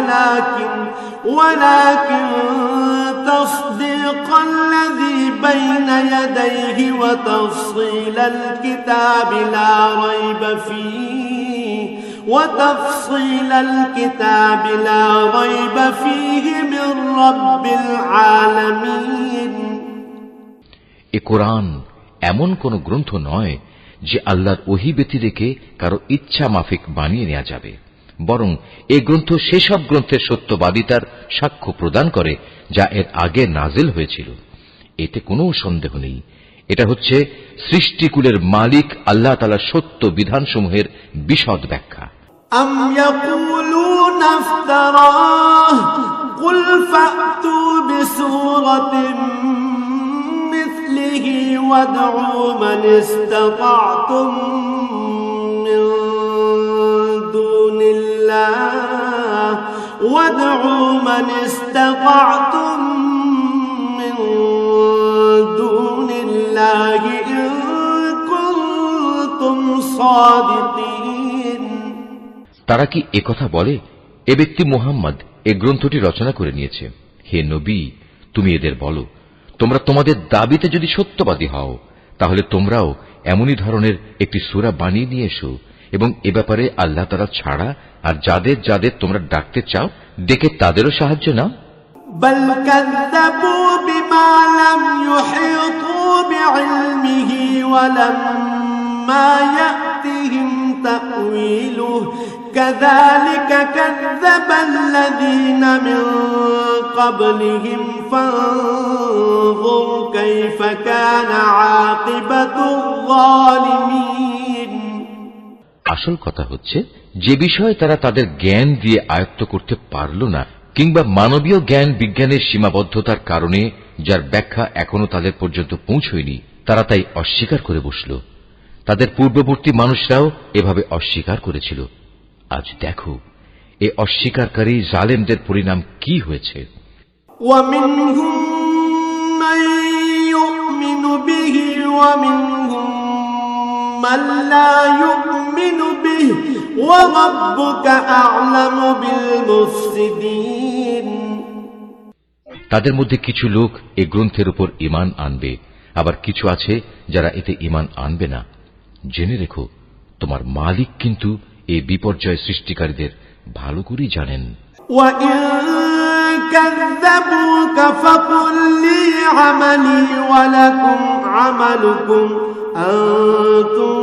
ولكن تصديق الذي بين يديه وتفصيل الكتاب لا ريب فيه من رب العالمين। এ কোরআন এমন কোন গ্রন্থ নয় যে আল্লাহর ওহী ব্যতি রেখে কারো ইচ্ছা মাফিক বানিয়ে নেওয়া যাবে, বরং এ গ্রন্থ সেসব গ্রন্থের সত্যবাদিতার সাক্ষ্য প্রদান করে যা এর আগে নাজিল হয়েছিল। এতে কোনো সন্দেহ নেই, এটা হচ্ছে সৃষ্টিকুলের মালিক আল্লাহ তাআলার সত্য বিধানসমূহের বিশদ ব্যাখ্যা। أم يقولون افتراه قل فأتوا بسورة مثله وادعوا من استطعتم من دون الله إن كنتم صادقين। তারা কি একথা বলে, এ ব্যক্তি মুহাম্মদ এ গ্রন্থটি রচনা করে নিয়েছে? হে নবী, তুমি এদের বলো, তোমরা তোমাদের দাবিতে যদি সত্যবাদী হও তাহলে তোমরাও এমনই ধরনের একটি সূরা বানিয়ে নিয়ে এসো এবং এ ব্যাপারে আল্লাহ তাআলা ছাড়া আর যাদের যাদের তোমরা ডাকতে চাও ডেকে তাদেরও সাহায্য নাও। بل كذبوا بما لم يحيطوا بعلمه ولما يأتهم تأويله كذلك كذب الذين من قبلهم فانظر كيف كان عاقبة الظالمين আসল কথা হচ্ছে যে বিষয় তারা তাদের জ্ঞান দিয়ে আয়ত্ত করতে পারল না কিংবা মানবীয় জ্ঞান বিজ্ঞানের সীমাবদ্ধতার কারণে যার ব্যাখ্যা এখনো তাদের পর্যন্ত পৌঁছয়নি তারা তাই অস্বীকার করে বসল তাদের পূর্ববর্তী মানুষরাও এভাবে অস্বীকার করেছিল আজ দেখো এই অস্বীকারী জালেমদের পরিণাম কি হয়েছে ومنهم من يؤمن به ومنهم من لا يؤمن به وربك أعلم بالمفسدين তাদের মধ্যে কিছু লোক এই গ্রন্থের উপর ঈমান আনবে আবার কিছু আছে যারা এতে ঈমান আনবে না জেনে রেখো তোমার মালিক কিন্তু এই বিপর্যয় সৃষ্টিকারীদের ভালো করেই জানেন وَإِن كَذَّبُوكَ فَقُل لِّي عَمَلِي وَلَكُمْ عَمَلُكُمْ أَنتُم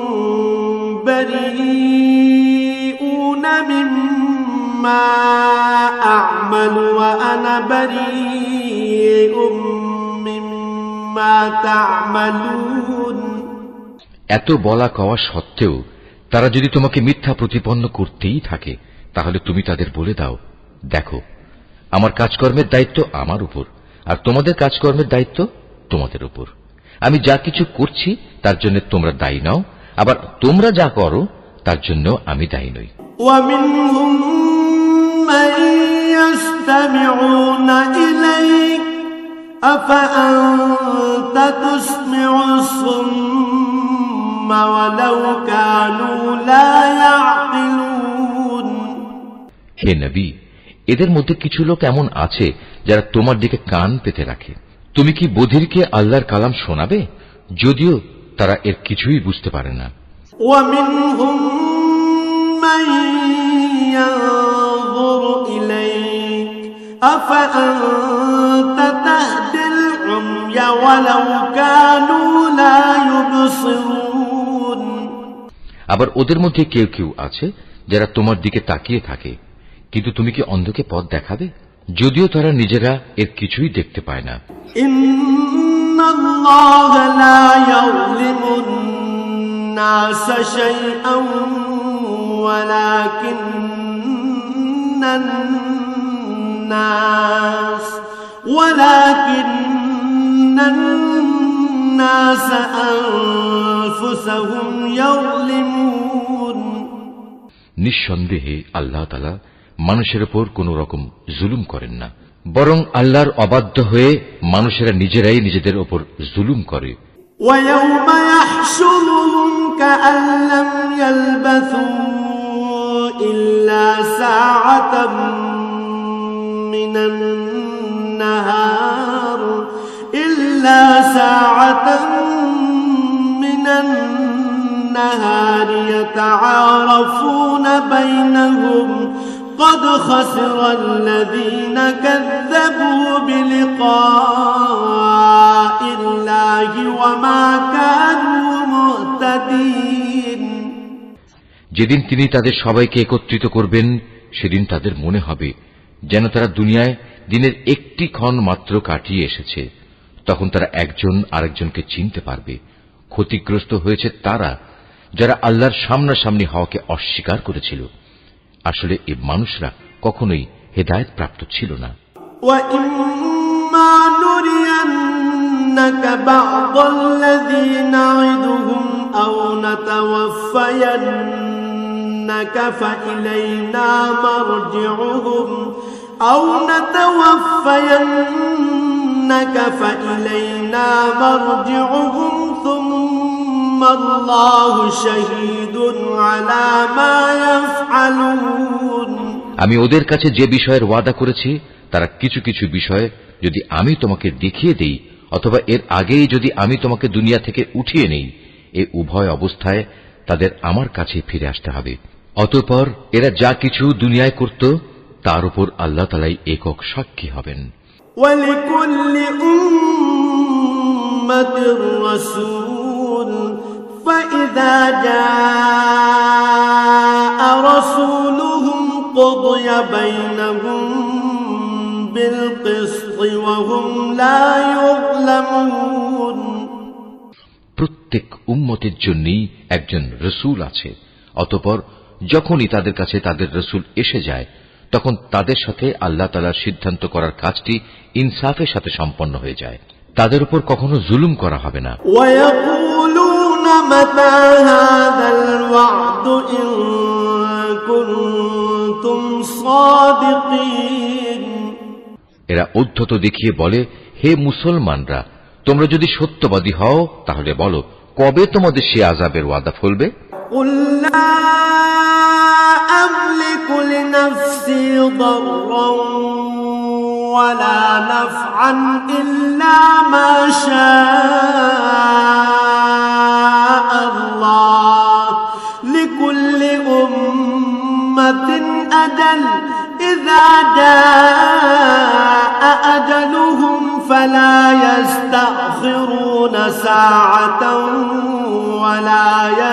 بَرِيئُونَ مِمَّا أَعْمَلُ وَأَنَا بَرِيءٌ مِّمَّا تَعْمَلُونَ এত বলা কওয়া সত্ত্বেও তারা যদি তোমাকে মিথ্যা প্রতিপন্ন করতেই থাকে তাহলে তুমি তাদের বলে দাও দেখো আমার কাজকর্মের দায়িত্ব আমার উপর আর তোমাদের কাজকর্মের দায়িত্ব তোমাদের উপর আমি যা কিছু করছি তার জন্য তোমরা দায়ী নাও আবার তোমরা যা করো তার জন্য আমি দায়ী নই وَمِنْهُمْ مَنْ يَسْتَمِعُونَ إِلَيْكَ أَفَأَنْتَ تُسْمِعُ الصُّمَّ وَلَوْ كَانُوا لَا يَعْقِلُونَ হে নবী এদের মধ্যে কিছু লোক এমন আছে যারা তোমার দিকে কান পেতে রাখে তুমি কি বধিরকে আল্লাহর কালাম শোনাবে যদিও তারা এর কিছুই বুঝতে পারে না وَمِنْهُمْ مَنْ يَنْظُرُ إِلَيْكَ أَفَأَنْتَ تَهْدِي الْعُمْيَ وَلَوْ كَانُوا لَا يُبْصِرُونَ আবার ওদের মধ্যে কেউ কেউ আছে যারা তোমার দিকে তাকিয়ে থাকে কিন্তু তুমি কি অন্ধকে পথ দেখাবে যদিও তারা নিজেরা এর কিছুই দেখতে পায় না ইন্নাল্লাহা লা ইয়াযলিমুন-নাস শাইআন ওয়ালাকিন্নান-নাস আনফুসাহুম ইয়াযলিমুন নিঃসন্দেহে আল্লাহ তাআলা মানুষের উপর কোন রকম জুলুম করেন না বরং আল্লাহর অবাধ্য হয়ে মানুষেরা নিজেরাই নিজেদের উপর জুলুম করে وَيَوْمَ يَحْشُرُهُمْ كَأَن لَّمْ يَلْبَثُوا إِلَّا سَاعَةً مِّنَ النَّهَارِ يَتَعَارَفُونَ بَيْنَهُمْ قد خسر الذين كذبوا بلقاء الله وما كانوا مهتدين যেদিন তিনি তাদের সবাইকে একত্রিত করবেন সেদিন তাদের মনে হবে যেন তারা দুনিয়ায় দিনের একটি ক্ষণ মাত্র কাটিয়ে এসেছে তখন তারা একজন আরেকজনকে চিনতে পারবে ক্ষতিগ্রস্ত হয়েছে তারা যারা আল্লাহর সামনাসামনি হওয়াকে অস্বীকার করেছিল আসলে এই মানুষরা কখনোই হেদায়েত প্রাপ্ত ছিল না وَإِمَّا نُرِيَنَّكَ بَعْضَ الَّذِي نَعِدُهُمْ أَوْ نَتَوَفَّيَنَّكَ فَإِلَيْنَا مَرْجِعُهُمْ ثُمَّ اللَّهُ شَهِيدٌ عَلَى مَا يَفْعَلُونَ আমি ওদের কাছে যে বিষয়ের ওয়াদা করেছি তারা কিছু কিছু বিষয় যদি আমি তোমাকে দেখিয়ে দেই অথবা এর আগেই যদি আমি তোমাকে দুনিয়া থেকে উঠিয়ে নেই এই উভয় অবস্থায় তাদের আমার কাছে ফিরে আসতে হবে অতঃপর এরা যা কিছু দুনিয়ায় করত তার উপর আল্লাহ তাআলাই একক সাক্ষী হবেন وَلِكُلِّ أُمَّةٍ رَّسُولٌ فَإِذَا جَاءَ رسولهم قضي بينهم بالقسط وهم لا يظلمون প্রত্যেক উম্মতের জন্যই একজন রসুল আছে, অতঃপর যখনই তাদের কাছে তাদের রসুল এসে যায় তখন তাদের সাথে আল্লাহ তাআলার সিদ্ধান্ত করার কাজটি ইনসাফের সাথে সম্পন্ন হয়ে যায়। তাদের উপর কখনো জুলুম করা হবে না। ويقولون متى هذا الوعد إن كنتم صادقين এরা উদ্ধত দেখিয়ে বলে, হে মুসলমানরা, তোমরা যদি সত্যবাদী হও তাহলে বলো, কবে তোমাদের সে আযাবের ওয়াদা ফলবে? قل لا أملك لنفسي ضرا ولا نفعا إلا ما شاء الله لكل أمة أجل إذا جاء أجلهم فلا يستأخرون ساعة ولا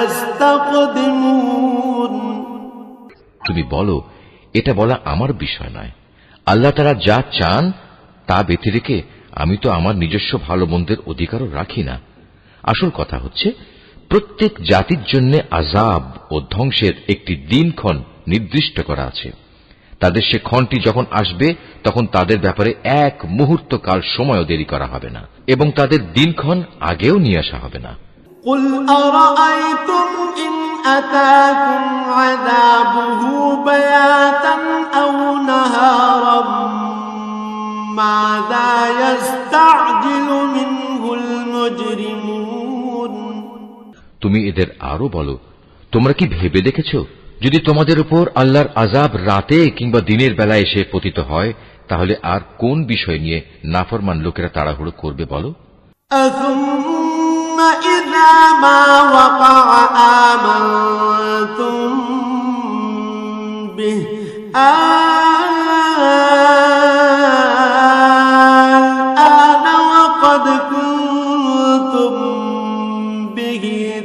يستقدمون তুমি বলো, এটা বলা আমার বিষয় নয়। আল্লাহ তাআলা যা চান তা ব্যতি রেখে আমি তো আমার নিজস্ব ভালো মন্দের অধিকারও রাখি না। আসল কথা হচ্ছে, প্রত্যেক জাতির জন্য আযাব ও ধ্বংসের একটি দিনক্ষণ নির্দিষ্ট করা আছে। তাদের সে ক্ষণটি যখন আসবে তখন তাদের ব্যাপারে এক মুহূর্ত কাল সময়ও দেরি করা হবে না এবং তাদের দিনক্ষণ আগেও নিয়ে আসা হবে না। قل أرأيتم إن أتاكم عذابه بياتا أو نهارا ماذا يستعجل منه المجرمون তুমি এদের আরো বলো, তোমরা কি ভেবে দেখেছো, যদি তোমাদের উপর আল্লাহর আযাব রাতে কিংবা দিনের বেলা এসে পতিত হয় তাহলে আর কোন বিষয় নিয়ে নাফরমান লোকেরা তাড়াহুড়ো করবে বলো? أثم إذا ما وقع آمنتم به الآن وقد كنتم به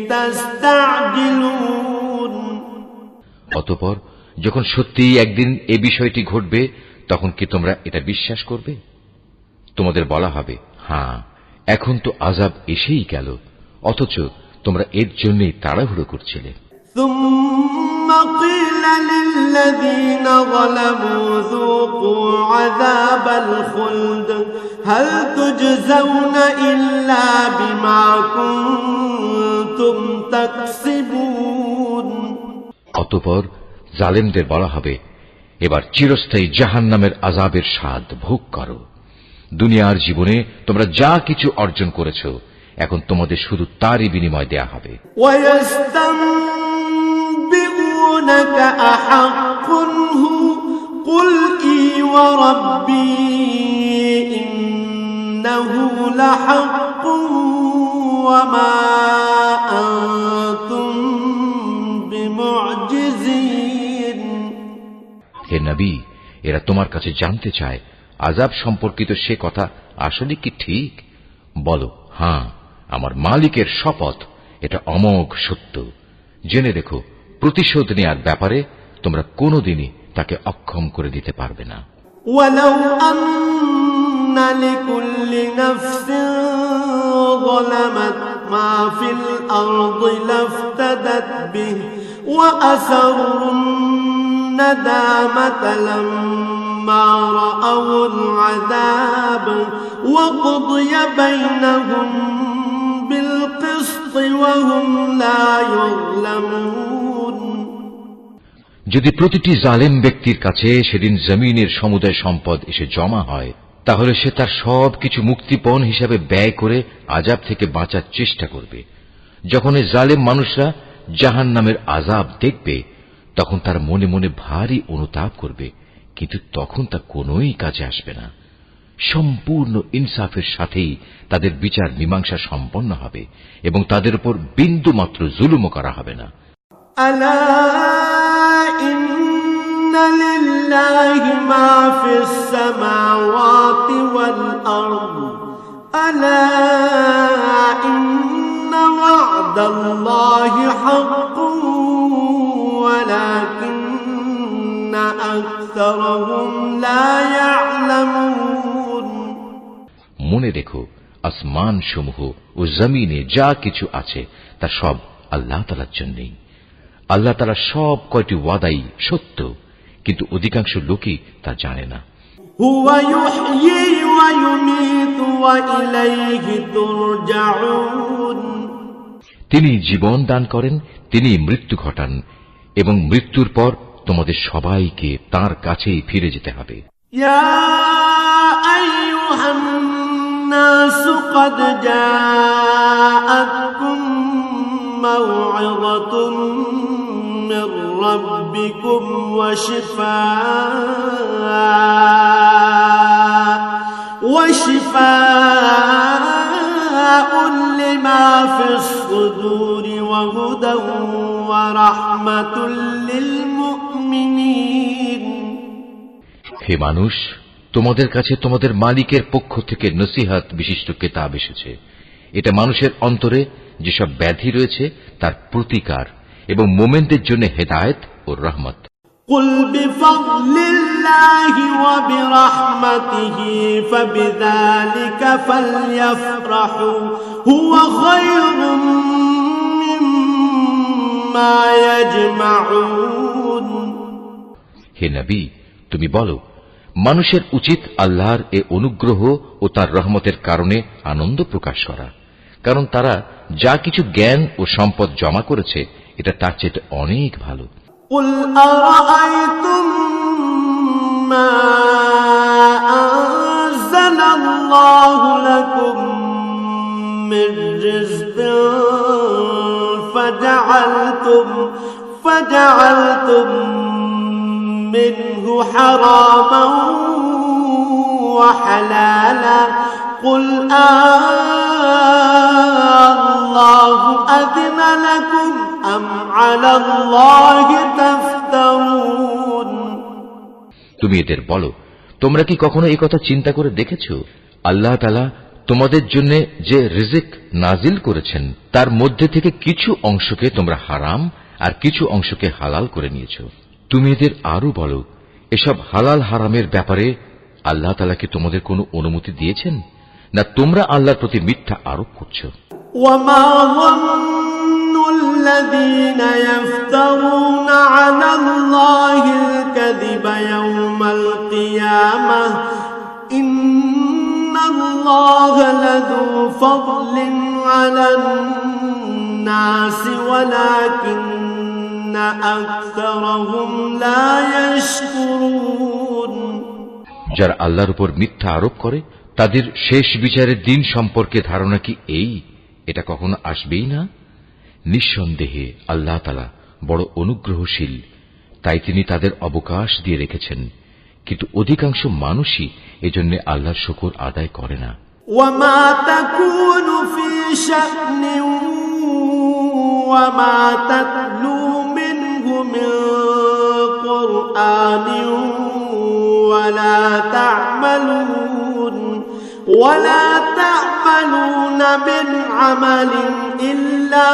تستعجلون অতঃপর যখন সত্যিই একদিন এ বিষয়টি ঘটবে তখন কি তোমরা এটা বিশ্বাস করবে? তোমাদের বলা হবে, হ্যাঁ, এখন তো আযাব এসেই গেল, অথচ তোমরা এর জন্যই তাড়াহুড়ো করছিলে। ثم قيل للذين ظلموا ذوقوا عذاب الخلد هل تجزون إلا بما كنتم تكسبون অতঃপর জালেমদের বলা হবে, এবার চিরস্থায়ী জাহান্নামের আযাবের স্বাদ ভোগ করো। দুনিয়ার জীবনে তোমরা যা কিছু অর্জন করেছো এখন তোমাদের শুধু তারই বিনিময় দেয়া হবে। ويستنبئونك أحق هو قل إي وربي إنه لحق وما أنتم بمعجزين হে নবী, এরা তোমার কাছে জানতে চায় আযাব সম্পর্কিত সে কথা আসলে কি ঠিক? বলো, হ্যাঁ, আমার মালিকের শপথ, এটা অমোঘ সত্য। জেনে রেখো, প্রতিশোধ নেয়ার ব্যাপারে তোমরা কোনোদিনই তাকে অক্ষম করে দিতে পারবে না। ولو أن لكل نفس ظلمت ما في الأرض لافتدت به وأسروا الندامة لما رأوا العذاب وقضي بينهم بالقسط وهم لا يظلمون যদি প্রতিটি জালেম ব্যক্তির কাছে সেদিন জমিনের সমুদায় সম্পদ এসে জমা হয় তাহলে সে তার সব কিছু মুক্তিপণ হিসাবে ব্যয় করে আযাব থেকে বাঁচার চেষ্টা করবে। যখন এই জালেম মানুষরা জাহান্নামের আযাব দেখবে তখন তার মনে মনে ভারী অনুতাপ করবে, কিন্তু তখন তা কোনোই কাজে আসবে না। সম্পূর্ণ ইনসাফের সাথেই তাদের বিচার মীমাংসা সম্পন্ন হবে এবং তাদের উপর বিন্দু মাত্র জুলুমও করা হবে না। ألا إن لله ما في السماوات والأرض ألا إن وعد الله حق ولكن أكثرهم لا يعلمون মনে রেখো, আসমান সমূহ ও জমিনে যা কিছু আছে তা সব আল্লাহ তাআলার জন্যই। আল্লাহ তাআলা সব কয়টি ওয়াদাই সত্য, কিন্তু অধিকাংশ লোকই তা জানে না। هو يحيي ويميت وإليه ترجعون তিনি জীবন দান করেন, তিনি মৃত্যু ঘটান, এবং মৃত্যুর পর তোমাদের সবাইকে তাঁর কাছেই ফিরে যেতে হবে। يا أيها الناس قد جاءتكم موعظة من ربكم وشفاء لما في الصدور وهدى ورحمة للمؤمنين হে মানুষ, তোমাদের কাছে তোমাদের মালিকের পক্ষ থেকে নসিহত বিশিষ্ট কিতাব এসেছে। এটা মানুষের অন্তরে যেসব ব্যাধি রয়েছে তার প্রতিকার এবং মোমেনদের জন্য হেদায়েত ও রহমত। قل بفضل الله وبرحمته فبذلك فليفرحوا هو خير مما يجمعون হে নবী, তুমি বলো, মানুষের উচিত আল্লাহর এ অনুগ্রহ ও তার রহমতের কারণে আনন্দ প্রকাশ করা, কারণ তারা যা কিছু জ্ঞান ও সম্পদ জমা করেছে এটা তার চেয়ে অনেক ভালো। قل أرأيتم ما أنزل الله لكم من رزق فجعلتم منه حراما وحلالا قل الله أذن لكم أم على الله تفترون তুমি এদের বলো, তোমরা কি কখনো এই কথা চিন্তা করে দেখেছো? আল্লাহ তাআলা তোমাদের জন্য যে রিজিক নাজিল করেছেন তার মধ্যে থেকে কিছু অংশকে তোমরা হারাম আর কিছু অংশকে হালাল করে নিয়েছো। তুমি এদের আরো বলো, এসব হালাল হারামের ব্যাপারে আল্লাহ তাআলা কি তোমাদের কোনো অনুমতি দিয়েছেন, না তোমরা আল্লাহর প্রতি মিথ্যা আরোপ করছো? وما ظن الذين يفترون على الله الكذب يوم القيامة إن الله لذو فضل على الناس ولكن أكثرهم لا يشكرون যারা আল্লাহর উপর মিথ্যা আরোপ করে তাদের শেষ বিচারের দিন সম্পর্কে ধারণা কি এই, এটা কখনো আসবেই না? নিঃসন্দেহে আল্লাহ তাআলা বড় অনুগ্রহশীল, তাই তিনি তাদের অবকাশ দিয়ে রেখেছেন, কিন্তু অধিকাংশ মানুষই এজন্য আল্লাহর শুকর আদায় করে না। وما تكون في شأن وما تتلو منه من قرآن ولا تعملون من عمل إلا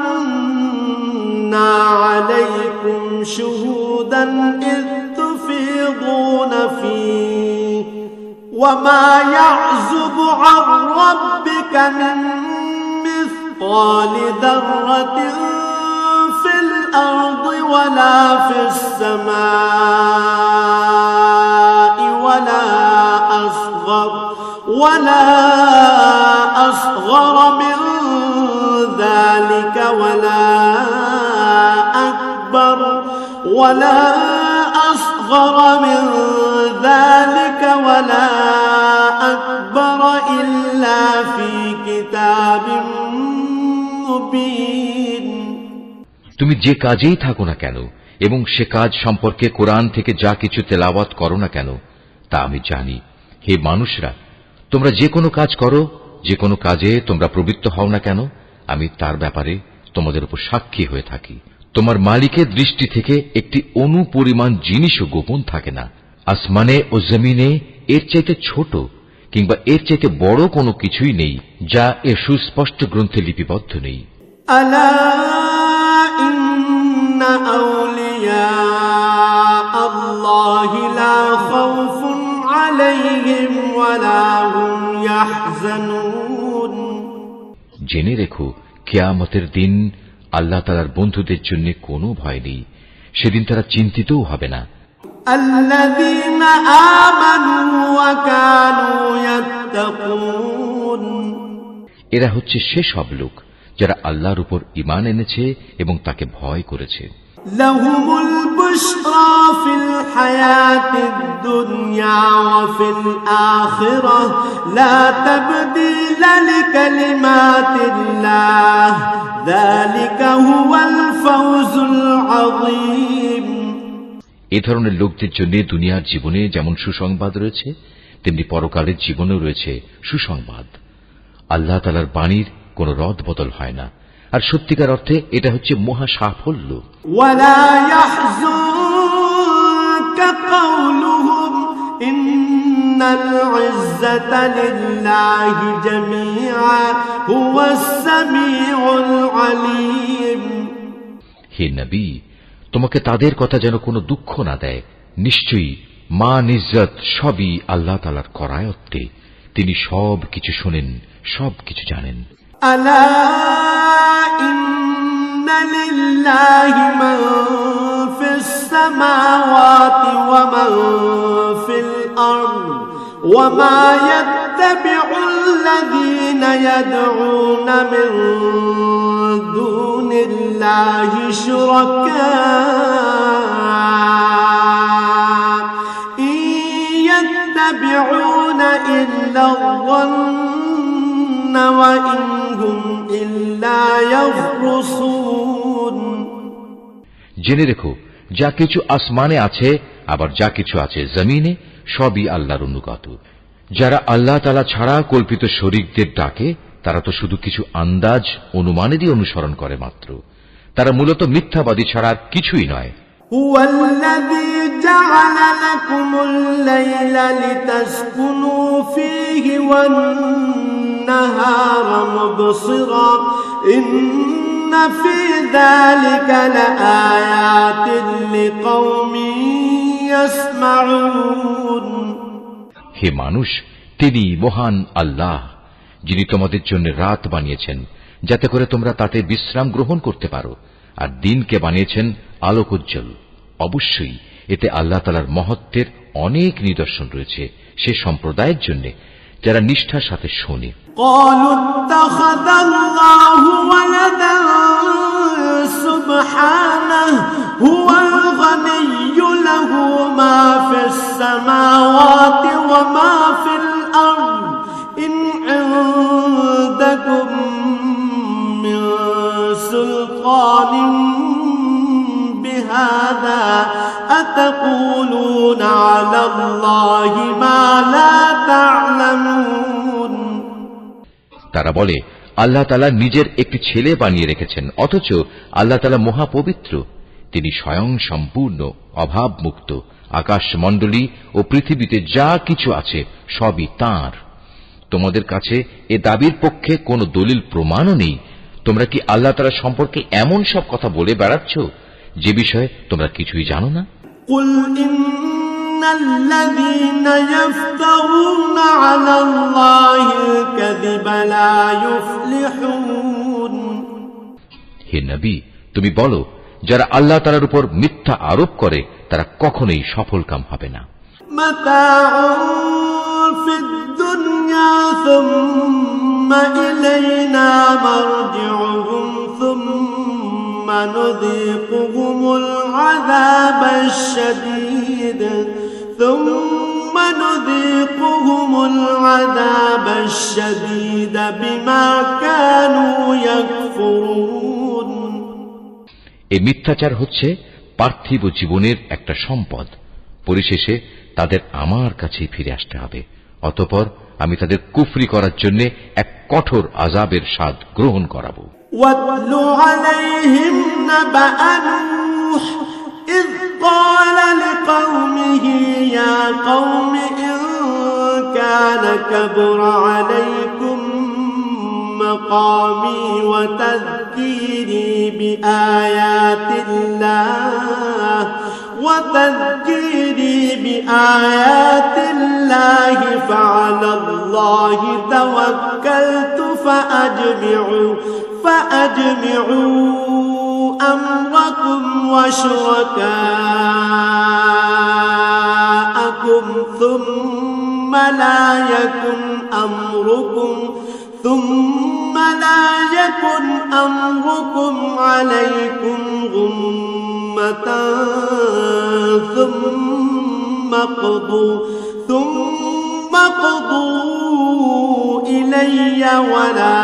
كنا عليكم شهودا إذ تفيضون فيه وما يعزب عن ربك من مثقال ذرة في الأرض ولا في السماء ولا أصغر من ذلك ولا أصغر من ذلك ولا أكبر إلا في كتاب مبين তুমি যে কাজেই থাকো না কেন এবং সে কাজ সম্পর্কে কোরআন থেকে যা কিছু তেলাওয়াত করো না কেন তা আমি জানি। হে মানুষরা, তোমরা যে কোনো কাজ করো, যে কোনো কাজে তোমরা প্রবৃত্ত হও না কেন, আমি তার ব্যাপারে তোমাদের উপর সাক্ষী হয়ে থাকি। তোমার মালিকের দৃষ্টি থেকে একটি অণু পরিমাণ জিনিসও গোপন থাকে না। আসমানে ও জমিনে এর চাইতে ছোট কিংবা এর চাইতে বড় কোনো কিছুই নেই যা এর সুস্পষ্ট গ্রন্থে লিপিবদ্ধ নেই। আলা ইন্না আউলিয়া আল্লাহ الله لا خوف عليهم ولا هم يحزنون জেনে রেখো কিয়ামতের দিন আল্লাহ তাআলার বন্ধুদের জন্য কোনো ভয় নেই, সেদিন তারা চিন্তিতও হবে না। الذين آمنوا وكانوا يتقون এরা হচ্ছে সেসব লোক যারা আল্লাহর উপর ঈমান এনেছে এবং তাকে ভয় করেছে। لهم البشرى في الحياة الدنيا وفي الآخرة لا تبديل لكلمات الله ذلك هو الفوز العظيم এ ধরনের লোকদের জন্য দুনিয়ার জীবনে যেমন সুসংবাদ রয়েছে, তেমনি পরকালের জীবনেও রয়েছে সুসংবাদ। আল্লাহ তাআলার বাণীর কোনো রদ বদল হয় না, আর সত্যিকার অর্থে এটা হচ্ছে মহা সাফল্য। ولا يحزنك قولهم إن العزة لله جميعا هو السميع العليم হে নবী, তোমাকে তাদের কথা যেন কোনো দুঃখ না দেয়। নিশ্চয়ই মান ইজ্জত সবই আল্লাহ তাআলার করায়ত্তে, তিনি সব কিছু শোনেন, সব কিছু জানেন। ألا إن لله من في السماوات ومن في الأرض وما يتبع الذين يدعون من دون الله شركاء إن يتبعون إلا الظن وإن هم إلا يخرصون জেনে রেখো যা কিছু আসমানে আছে আবার যা কিছু আছে জমিনে সবই আল্লাহর অনুগত। যারা আল্লাহ তাআলা ছাড়া কল্পিত শরীকদের ডাকে তারা তো শুধু কিছু আন্দাজ অনুমানেরই অনুসরণ করে মাত্র, তারা মূলত মিথ্যাবাদী ছাড়া আর কিছুই নয়। هو الذي جعل لكم الليل لتسكنوا فيه والنهار مبصرا إن في ذلك لآيات لقوم يسمعون হে মানুষ, তিনি মহান আল্লাহ, যিনি তোমাদের জন্য রাত বানিয়েছেন যাতে করে তোমরা তাতে বিশ্রাম গ্রহণ করতে পারো, আর দিনকে বানিয়েছেন আলোকোজ্জ্বল। অবশ্যই এতে আল্লাহ তাআলার মহত্বের অনেক নিদর্শন রয়েছে সে সম্প্রদায়ের জন্য যারা নিষ্ঠার সাথে শোনে। قالوا اتخذ الله ولدا سبحانه هو الغني له ما في السماوات وما في الأرض إن عندكم من سلطان بهذا أتقولون على الله ما لا تعلمون তারা বলে আল্লাহ তাআলা নিজের একটি ছেলে বানিয়ে রেখেছেন, অথচ আল্লাহ তাআলা মহাপবিত্র, তিনি স্বয়ং সম্পূর্ণ অভাবমুক্ত। আকাশমণ্ডলী ও পৃথিবীতে যা কিছু আছে সবই তাঁর। তোমাদের কাছে এ দাবির পক্ষে কোনো দলিল প্রমাণও নেই। তোমরা কি আল্লাহ তাআলা সম্পর্কে এমন সব কথা বলে বেড়াচ্ছ যে বিষয়ে তোমরা কিছুই জানো না? قل إن الذين يفترون على الله الكذب لا يفلحون হে নবী, তুমি বলো যারা আল্লাহ তাআলার উপর মিথ্যা আরোপ করে তারা কখনোই সফলকাম হবে না। متاع في الدنيا ثم إلينا مرجعهم ثم نذيقهم العذاب الشديد بما كانوا يكفرون এই মিথ্যাচার হচ্ছে পার্থিব জীবনের একটা সম্পদ। পরিশেষে তাদের আমার কাছেই ফিরে আসতে হবে, অতঃপর আমি তাদের কুফরি করার জন্য এক কঠোর আযাবের স্বাদ গ্রহণ করাবো। واتل عليهم نبأ نوح إذ قال لقومه يا قوم إن كان كبر عليكم مقامي وتذكيري يدري بآيات الله فعلى الله توكلت فأجمعوا أمركم وشركاءكم ثم لا يكن أمركم عليكم غمة ثم قضوا إلي ولا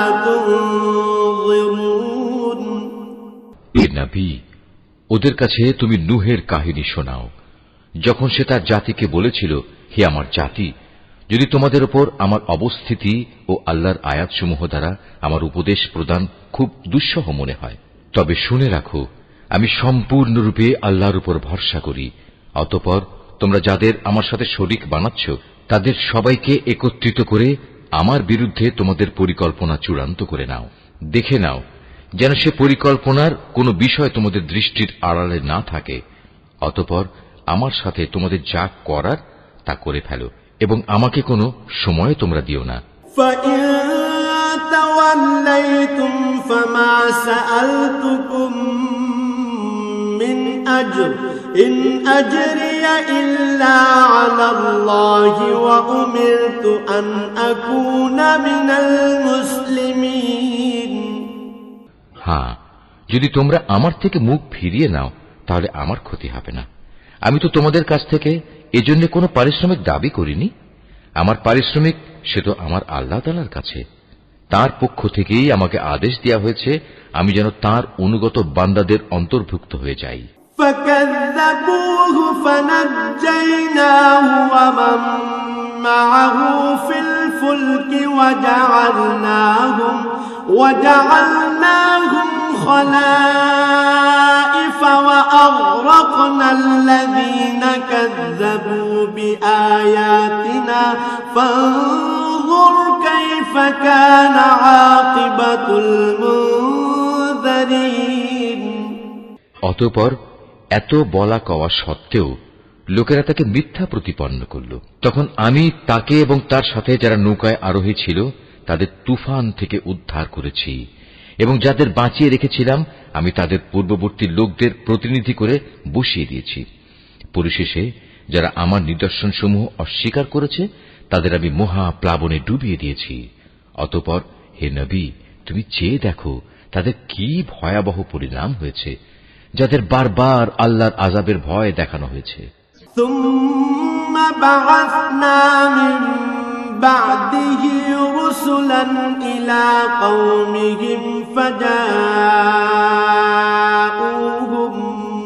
تنظرون এ নবী, ওদের কাছে তুমি নূহের কাহিনী শোনাও, যখন সে তার জাতিকে বলেছিল, হে আমার জাতি, যদি তোমাদের উপর আমার অবস্থিতি ও আল্লাহর আয়াতসমূহ দ্বারা আমার উপদেশ প্রদান খুব দুঃসহ মনে হয়, তবে শুনে রাখো, আমি সম্পূর্ণরূপে আল্লাহর উপর ভরসা করি। অতঃপর তোমরা যাদের আমার সাথে শরীক বানাচ্ছ, তাদের সবাইকে একত্রিত করে আমার বিরুদ্ধে তোমাদের পরিকল্পনা চূড়ান্ত করে নাও। দেখে নাও যেন সে পরিকল্পনার কোনো বিষয় তোমাদের দৃষ্টির আড়ালে না থাকে। অতঃপর আমার সাথে তোমাদের যা করার তা করে ফেলো এবং আমাকে কোনো সময় তোমরা দিও না। فَإِن تَوَلَّيْتُمْ فَمَا سَأَلْتُكُم مِّنْ أَجْرٍ إِنْ أَجْرِيَ إِلَّا عَلَى اللَّهِ وَأُمِرْتُ أَنْ أَكُونَ مِنَ الْمُسْلِمِينَ। হ্যাঁ, যদি তোমরা আমার থেকে মুখ ফিরিয়ে নাও তাহলে আমার ক্ষতি হবে না। আমি তো তোমাদের কাছ থেকে এজন্য কোনো পারিশ্রমিক দাবি করিনি। আমার পারিশ্রমিক সে তো আমার আল্লাহ তাআলার কাছে। তার পক্ষ থেকেই আমাকে আদেশ দেওয়া হয়েছে আমি যেন তার অনুগত বান্দাদের অন্তর্ভুক্ত হয়ে যাই। فَكَذَّبُوهُ فَنَجَّيْنَاهُ وَمَن مَّعَهُ فِي الْفُلْكِ وَجَعَلْنَاهُمْ خَلَائِفَ وَأَغْرَقْنَا الَّذِينَ كَذَّبُوا بِآيَاتِنَا فَانظُرْ كَيْفَ كَانَ عَاقِبَةُ الْمُنذَرِينَ। অতঃপর এত বলা কওয়া সত্ত্বেও লোকেরা তাকে মিথ্যা প্রতিপন্ন করল। তখন আমি তাকে এবং তার সাথে যারা নৌকায় আরোহী ছিল তাদের তুফান থেকে উদ্ধার করেছি এবং যাদের বাঁচিয়ে রেখেছিলাম আমি তাদের পূর্ববর্তী লোকদের প্রতিনিধি করে বসিয়ে দিয়েছি। পরিশেষে যারা আমার নিদর্শনসমূহ অস্বীকার করেছে তাদের আমি মহা প্লাবনে ডুবিয়ে দিয়েছি। অতঃপর হে নবী, তুমি চেয়ে দেখো তাদের কি ভয়াবহ পরিণাম হয়েছে, যাদের বারবার আল্লাহর আযাবের ভয় দেখানো হয়েছে। ثُمَّ بَعَثْنَا مِن بَعْدِهِ رُسُلًا إِلَى قَوْمِهِمْ فَجَاءُوهُم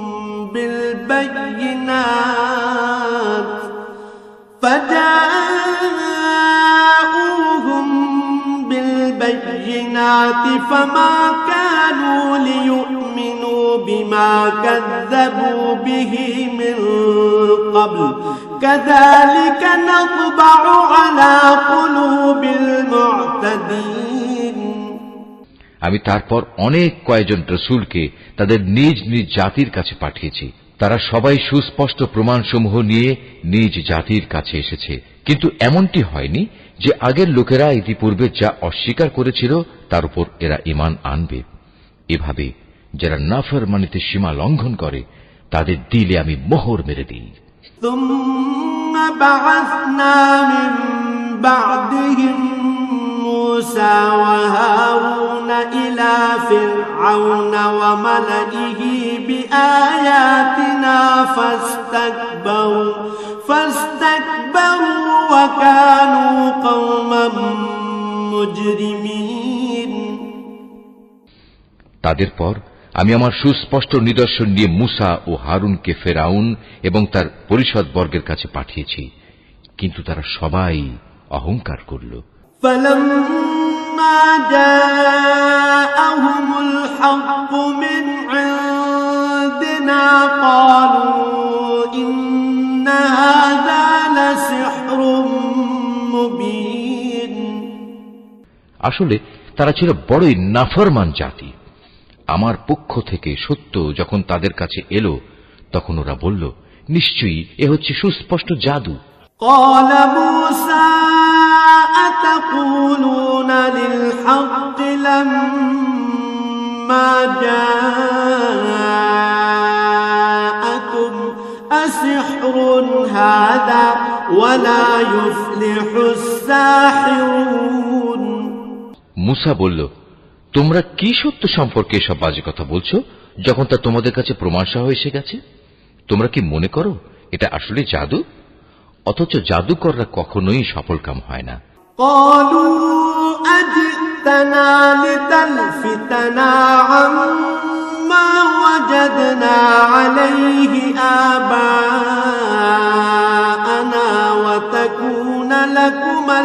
بِالْبَيِّنَاتِ فَمَا كَانُوا لِيُؤْمِنُوا بِمَا كَذَّبُوا بِهِ مِن قَبْلُ كَذَلِكَ نَطْبَعُ عَلَى قُلُوبِ الْمُعْتَدِينَ। আমি তারপর অনেক কয়েকজন রাসূলকে তাদের নিজ নিজ জাতির কাছে পাঠিয়েছি। তারা সবাই সুস্পষ্ট প্রমাণসমূহ নিয়ে নিজ জাতির কাছে এসেছে, কিন্তু এমনটি হয়নি যে আগের লোকেরা ইতিপূর্বে যা অস্বীকার করেছিল তার উপর এরা ঈমান আনবে। এভাবে যারা নাফরমানিতে সীমা লঙ্ঘন করে তাদের দিলে আমি মোহর মেরে দিই। ثُمَّ بَعَثْنَا مِن بَعْدِهِم مُوسَىٰ وَهَارُونَ إِلَىٰ فِرْعَوْنَ وَمَلَئِهِ بِآيَاتِنَا فَاسْتَكْبَرُوا وَكَانُوا قَوْمًا مُجْرِمِينَ। তাদের পর আমি আমার সুস্পষ্ট নিদর্শন নিয়ে মূসা ও হারুনকে ফেরাউন এবং তার পরিষদবর্গের কাছে পাঠিয়েছি, কিন্তু তারা সবাই অহংকার করল। فَلَمَّا جَاءَهُمُ الْحَقُّ مِنْ عِندِنَا قَالُوا إِنَّ هَذَا لَسِحْرٌ مُبِينٌ। আসলে তারা ছিল বড়ই নাফরমান জাতি। আমার পক্ষ থেকে সত্য যখন তাদের কাছে এলো তখন ওরা বলল, নিশ্চয়ই এ হচ্ছে সুস্পষ্ট জাদু। قال موسى أتقولون للحق لما جاءكم أسحر هذا ولا يفلح الساحرون। মুসা বলল, তোমরা কি সত্য সম্পর্কে এসব বাজে কথা বলছো যখন তা তোমাদের কাছে প্রমাণ সহ এসে গেছে? তোমরা কি মনে করো এটা আসলে জাদু? অথচ জাদুকররা কখনোই সফলকাম হয় না। قالوا أجئتنا لتلفتنا عما وجدنا عليه آباءنا وتكون لكما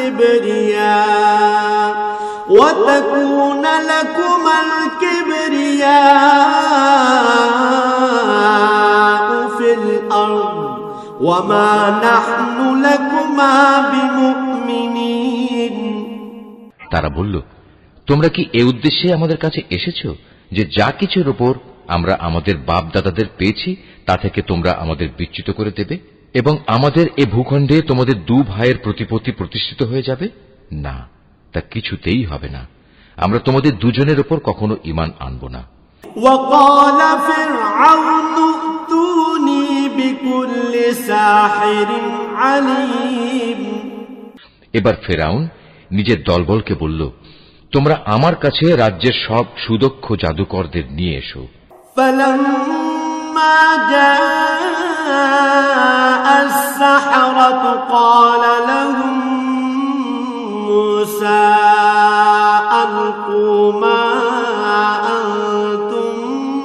الكبرياء في الأرض وما نحن لكما بمؤمنين। তারা বলল, তোমরা কি এ উদ্দেশ্যে আমাদের কাছে এসেছো যে যা কিছুর উপর আমরা আমাদের বাপ দাদাদের পেয়েছি তা থেকে তোমরা আমাদের বিচ্যুত করে দেবে এবং আমাদের এ ভূখণ্ডে তোমাদের দু ভাইয়ের প্রতিপত্তি প্রতিষ্ঠিত হয়ে যাবে? না, তা কিছুতেই হবে না। আমরা তোমাদের দুজনের উপর কখনো ঈমান আনব না। وقال فرعون ائتوني بكل ساحر عليم। এবার ফেরাউন নিজের দলবলকে বলল, তোমরা আমার কাছে রাজ্যের সব সুদক্ষ জাদুকরদের নিয়ে এসো। فلما جاء السحرة قال لهم موسى ألقوا ما أنتم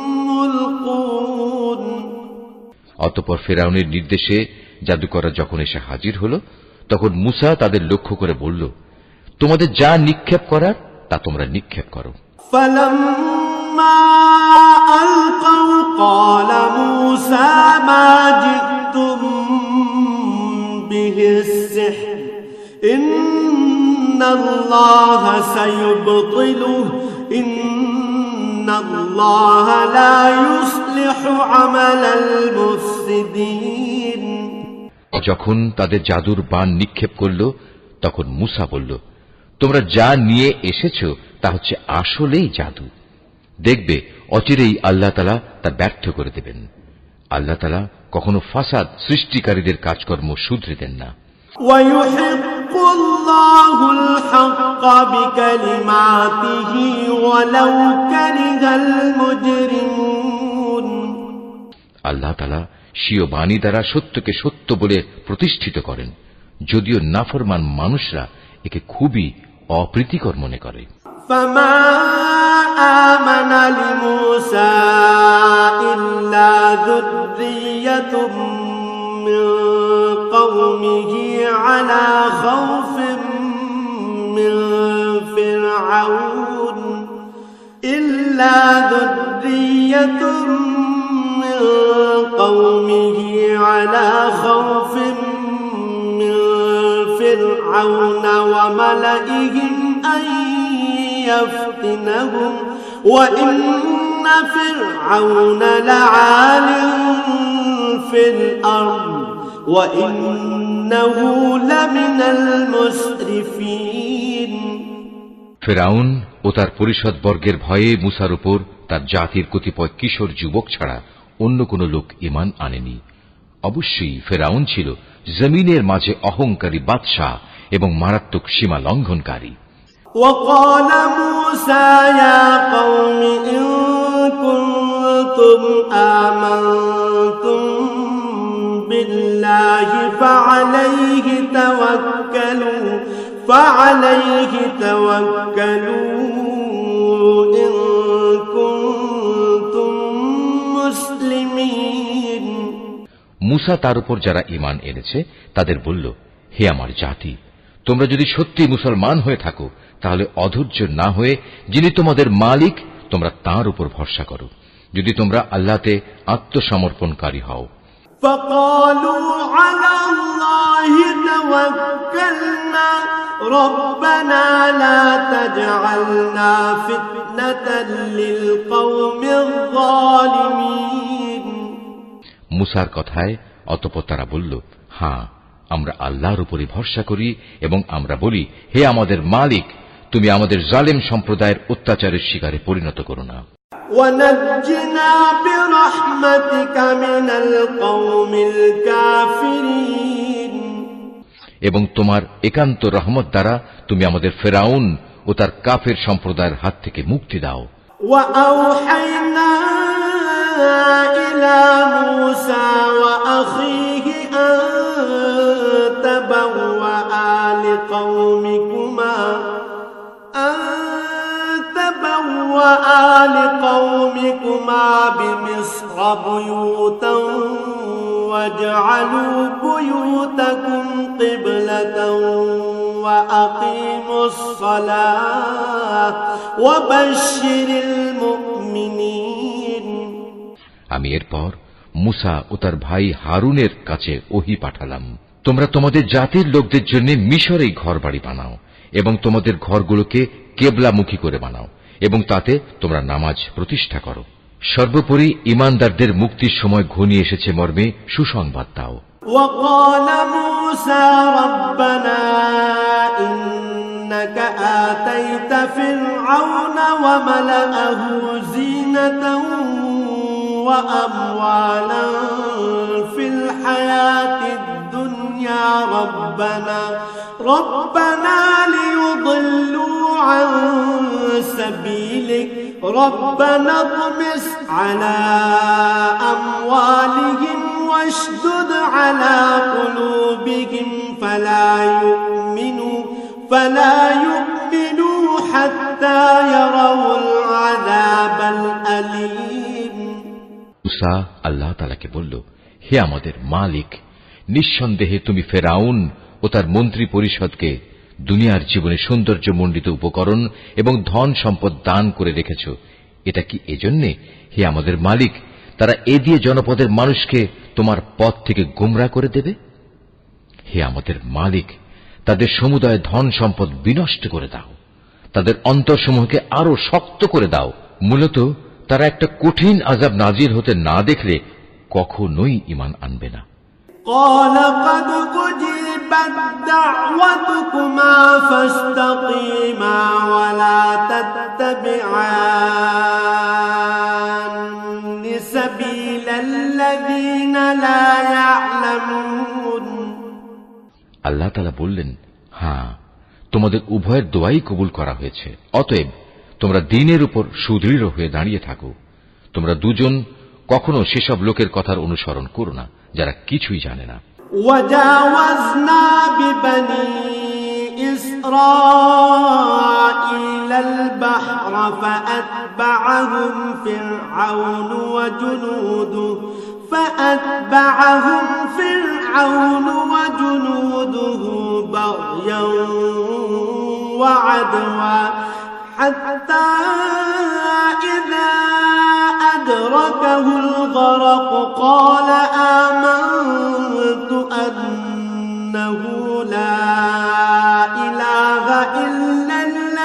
ملقون। অতঃপর ফেরাউনের নির্দেশে জাদুকররা যখন এসে হাজির হল তখন মুসা তাদের লক্ষ্য করে বলল, তোমাদের যা নিক্ষেপ করার তা তোমরা নিক্ষেপ করো। فلما ألقوا قال موسى ما جئتم به السحر إن الله سيبطله إن الله لا يصلح عمل المفسدين। যখন তাদের জাদুর বাণ নিক্ষেপ করল তখন মুসা বলল, তোমরা যা নিয়ে এসেছো তা হচ্ছে আসলেই জাদু। দেখবে অচিরেই আল্লাহ তাআলা তা ব্যর্থ করে দেবেন। আল্লাহ তাআলা কখনো ফাসাদ সৃষ্টিকারীদের কাজকর্ম শুধরে দেন না। ويحق الله الحق بكلماته ولو كره المجرمون। আল্লাহ তাআলা স্বীয় বাণী দ্বারা সত্যকে সত্য বলে প্রতিষ্ঠিত করেন, যদিও নাফরমান মানুষরা একে খুবই অপ্রীতিকর মনে করে। فما آمن لموسى إلا ذرية من قومه على خوف من فرعون إلا ذرية من قومه على خوف من فرعون وملئهم أن يفتنهم وإن فرعون لعال في الأرض وإنه لمن المسرفين। ফেরাউন ও তার পরিষদ বর্গের ভয়ে মুসার উপর তার জাতির কতিপয় কিশোর যুবক ছাড়া অন্য কোন লোক ঈমান আনেনি। অবশ্যই ফেরাউন ছিল জমিনের মাঝে অহংকারী বাদশাহ এবং মারাত্মক সীমা লঙ্ঘনকারী। وقال موسى يا قوم إن كنتم آمنتم بالله فعليه توكلوا إن كنتم مسلمين। মুসা তার উপর যারা ঈমান এনেছে তাদের বলল, হে আমার জাতি, তোমরা যদি সত্যি মুসলমান হয়ে থাকো তাহলে অধৈর্য না হয়ে যিনি তোমাদের মালিক তোমরা তাঁর উপর ভরসা করো, যদি তোমরা আল্লাহতে আত্মসমর্পণকারী হও। فقالوا على الله توكلنا ربنا لا تجعلنا فتنة للقوم الظالمين। মুসার কথায় অতঃপর তারা বলল, হ্যাঁ, আমরা আল্লাহর উপরই ভরসা করি এবং আমরা বলি, হে আমাদের মালিক, তুমি আমাদের জালেম সম্প্রদায়ের অত্যাচারের শিকারে পরিণত করো না। وَنَجِّنَا بِرَحْمَتِكَ مِنَ الْقَوْمِ الْكَافِرِينَ এবং তোমার একান্ত রহমত দ্বারা তুমি আমাদের ফেরাউন ও তার কাফের সম্প্রদায়ের হাত থেকে মুক্তি দাও। وَأَوْحَيْنَا إِلَى مُوسَى وَأَخِيهِ أَن تَبَوَّآ لِقَوْمِكُمَا بِمِصْرَ بُيُوتًا وَاجْعَلُوا بُيُوتَكُمْ قِبْلَةً وَأَقِيمُوا الصَّلَاةَ وَبَشِّرِ الْمُؤْمِنِينَ আমি এরপর মুসা ও তার ভাই হারুনের কাছে ওহী পাঠালাম, তোমরা তোমাদের জাতির লোকদের জন্য মিশরেই ঘরবাড়ি বানাও এবং তোমাদের ঘরগুলোকে কেবলামুখী করে বানাও এবং তাতে তোমরা নামাজ প্রতিষ্ঠা করো। সর্বোপরি ঈমানদারদের মুক্তির সময় ঘনিয়ে এসেছে মর্মে সুসংবাদ দাও। وقال موسى ربنا إنك آتيت فرعون وملأه زينة وأموالا في الحياة الدنيا ربنا ليضلوا عن سبيلك ربنا اطمس على أموالهم واشدد على قلوبهم فلا يؤمنوا حتى يروا العذاب الأليم মুসা আল্লাহ তাআলাকে বলল, হে আমাদের মালিক, নিঃসন্দেহে তুমি ফেরাউন ও তার মন্ত্রী পরিষদকে দুনিয়ার জীবনে সৌন্দর্যমণ্ডিত উপকরণ এবং ধন সম্পদ দান করে রেখেছ। এটা কি এজন্যে, হে আমাদের মালিক, তারা এ দিয়ে জনপদের মানুষকে তোমার পথ থেকে গোমরা করে দেবে? হে আমাদের মালিক, তাদের সমুদায় ধন সম্পদ বিনষ্ট করে দাও, তাদের অন্তরসমূহকে আরো শক্ত করে দাও। মূলত তারা একটা কঠিন আযাব নাজিল হতে না দেখলে কখনোই ঈমান আনবে না। قال قد أجيبت دعوتكما فاستقيما ولا تتبعان سبيل الذين لا يعلمون আল্লাহ তাআলা বললেন, হ্যাঁ, তোমাদের উভয়ের দোয়াই কবুল করা হয়েছে, অতএব তোমরা দ্বীনের উপর সুদৃঢ় হয়ে দাঁড়িয়ে থাকো। তোমরা দুজন কখনো সেসব লোকের কথার অনুসরণ করো না যারা কিছুই জানে না। وجاوزنا ببني إسرائيل البحر فأتبعهم فرعون وجنوده بغيا وعدوا حتى إذا أدركه الغرق قال آمنت أنه لا إله إلا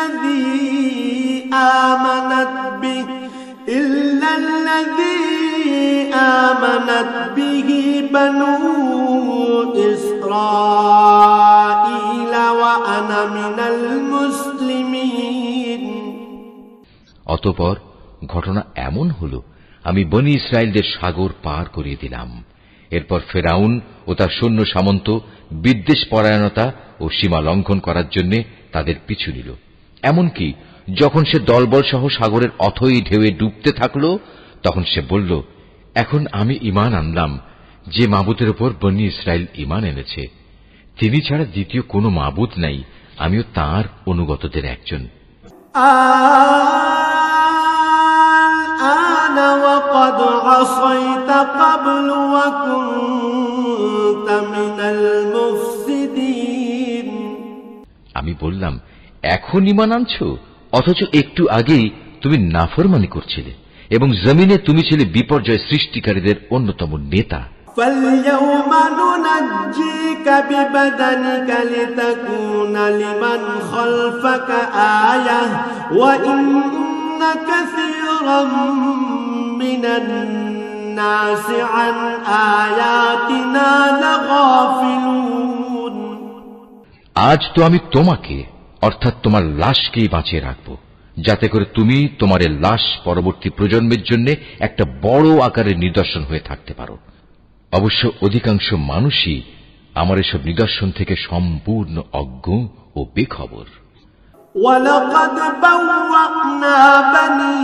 الذي آمنت به بنو إسرائيل وأنا من المسلمين অতঃপর ঘটনা এমন হল, আমি বনী ইসরায়েলদের সাগর পার করিয়ে দিলাম। এরপর ফেরাউন ও তার সৈন্য সামন্ত বিদ্বেষ পরায়ণতা ও সীমা লঙ্ঘন করার জন্য তাদের পিছু নিল। এমনকি যখন সে দলবল সহ সাগরের অথই ঢেউয়ে ডুবতে থাকল, তখন সে বলল, এখন আমি ঈমান আনলাম যে মাবুদের উপর বনী ইসরায়েল ঈমান এনেছে, তিনি ছাড়া দ্বিতীয় কোনো মাবুদ নাই, আমিও তাঁর অনুগতদের একজন। وقد عصيت قبل وكنت من المفسدين আমি বললাম, এখন ঈমান আনছো, অথচ একটু আগেই তুমি নাফরমানি করছিলে এবং জমিনে তুমি ছিলে বিপর্যয় সৃষ্টিকারীদের অন্যতম নেতা। فاليوم ننجيك ببدنك لتكون لمن خلفك آية وإن كثيرا من الناس عن آياتنا لغافلون আজ তো আমি তোমাকে অর্থাৎ তোমার লাশকেই বাঁচিয়ে রাখব, যাতে করে তুমি তোমার লাশ পরবর্তী প্রজন্মের জন্য একটা বড় আকারের নিদর্শন হয়ে থাকতে পারো। অবশ্য অধিকাংশ মানুষই আমার এসব নিদর্শন থেকে সম্পূর্ণ অজ্ঞ ও বেখবর। وَلَقَدْ بَوَّأْنَا بَنِي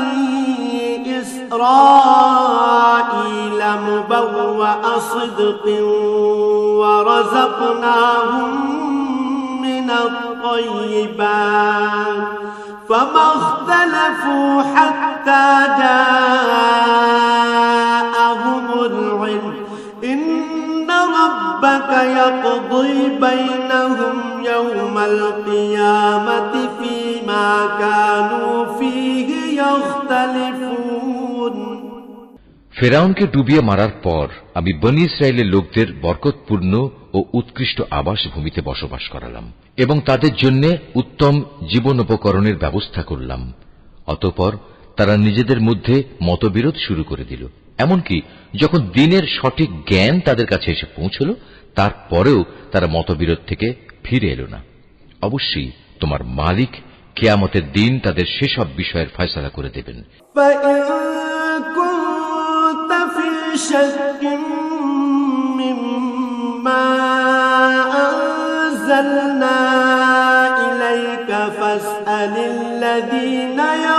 إِسْرَائِيلَ مُبَوَّأَ صِدْقٍ وَرَزَقْنَاهُم مِّنَ الطَّيِّبَاتِ فَمَا اخْتَلَفُوا حَتَّى جَاءَهُمُ الْعِلْمُ إِنَّ رَبَّكَ يَقْضِي بَيْنَهُمْ يَوْمَ الْقِيَامَةِ فِيمَا كَانُوا فِيهِ يَخْتَلِفُونَ ফেরাউনকে ডুবিয়ে মারার পর আমি বনী ইসরায়েলের লোকদের বরকতপূর্ণ ও উৎকৃষ্ট আবাস ভূমিতে বসবাস করালাম এবং তাদের জন্য উত্তম জীবনোপকরণের ব্যবস্থা করলাম। অতঃপর তারা নিজেদের মধ্যে মতবিরোধ শুরু করে দিল। এমনকি যখন দিনের সঠিক জ্ঞান তাদের কাছে এসে পৌঁছল, তারপরেও তারা মতবিরোধ থেকে ফিরে এলো না। অবশ্যই তোমার মালিক কিয়ামতের দিন তাদের সেসব বিষয়ের ফয়সালা করে দেবেন। شك مما أنزلنا إليك فاسأل الذين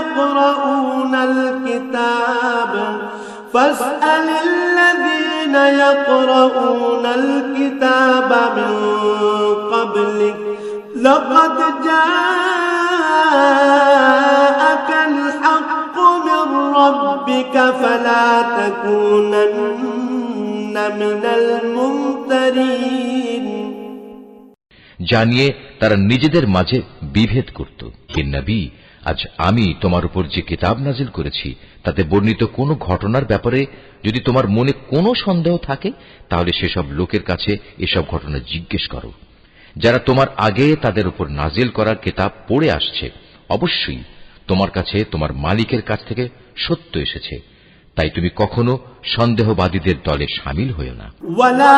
يقرؤون الكتاب من قبلك لقد جاءك الحق من ربك فلا تكونن من الممترين জানিয়ে তারা নিজেদের মাঝে বিভেদ করত। হে নবী, আজ আমি তোমার উপর যে কিতাব নাজিল করেছি তাতে বর্ণিত কোনো ঘটনার ব্যাপারে যদি তোমার মনে কোনো সন্দেহ থাকে, তাহলে সেসব লোকের কাছে এসব ঘটনা জিজ্ঞেস করো যারা তোমার আগে তাদের উপর নাজিল করা কিতাব পড়ে আসছে। অবশ্যই তোমার কাছে তোমার মালিকের কাছ থেকে সত্য এসেছে, তাই তুমি কখনো সন্দেহবাদীদের দলে শামিল হয়ো না। ওয়ালা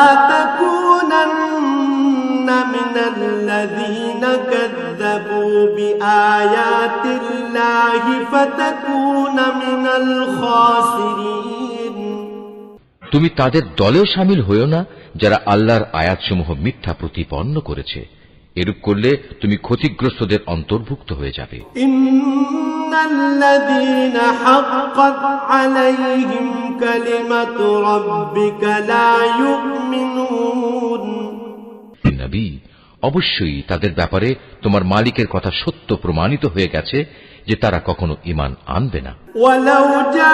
তাকুনান্না মিনাল্লাযীনা কাযযাবু বিআয়াতিল্লাহি ফাতাকুনা মিনাল খাসিরিন। তুমি তাদের দলেও শামিল হয়ো না যারা আল্লাহর আয়াতসমূহ মিথ্যা প্রতিপন্ন করেছে। এরূপ করলে তুমি ক্ষতিগ্রস্তদের অন্তর্ভুক্ত হয়ে যাবে। ইন্নাল্লাযীনা হাক্কাত আলাইহিম কালিমাতু রাব্বিকা লা ইউমিনুন। নবী, অবশ্যই তাদের ব্যাপারে তোমার মালিকের কথা সত্য প্রমাণিত হয়ে গেছে যে তারা কখনো ঈমান আনবে না। ওয়ালাউ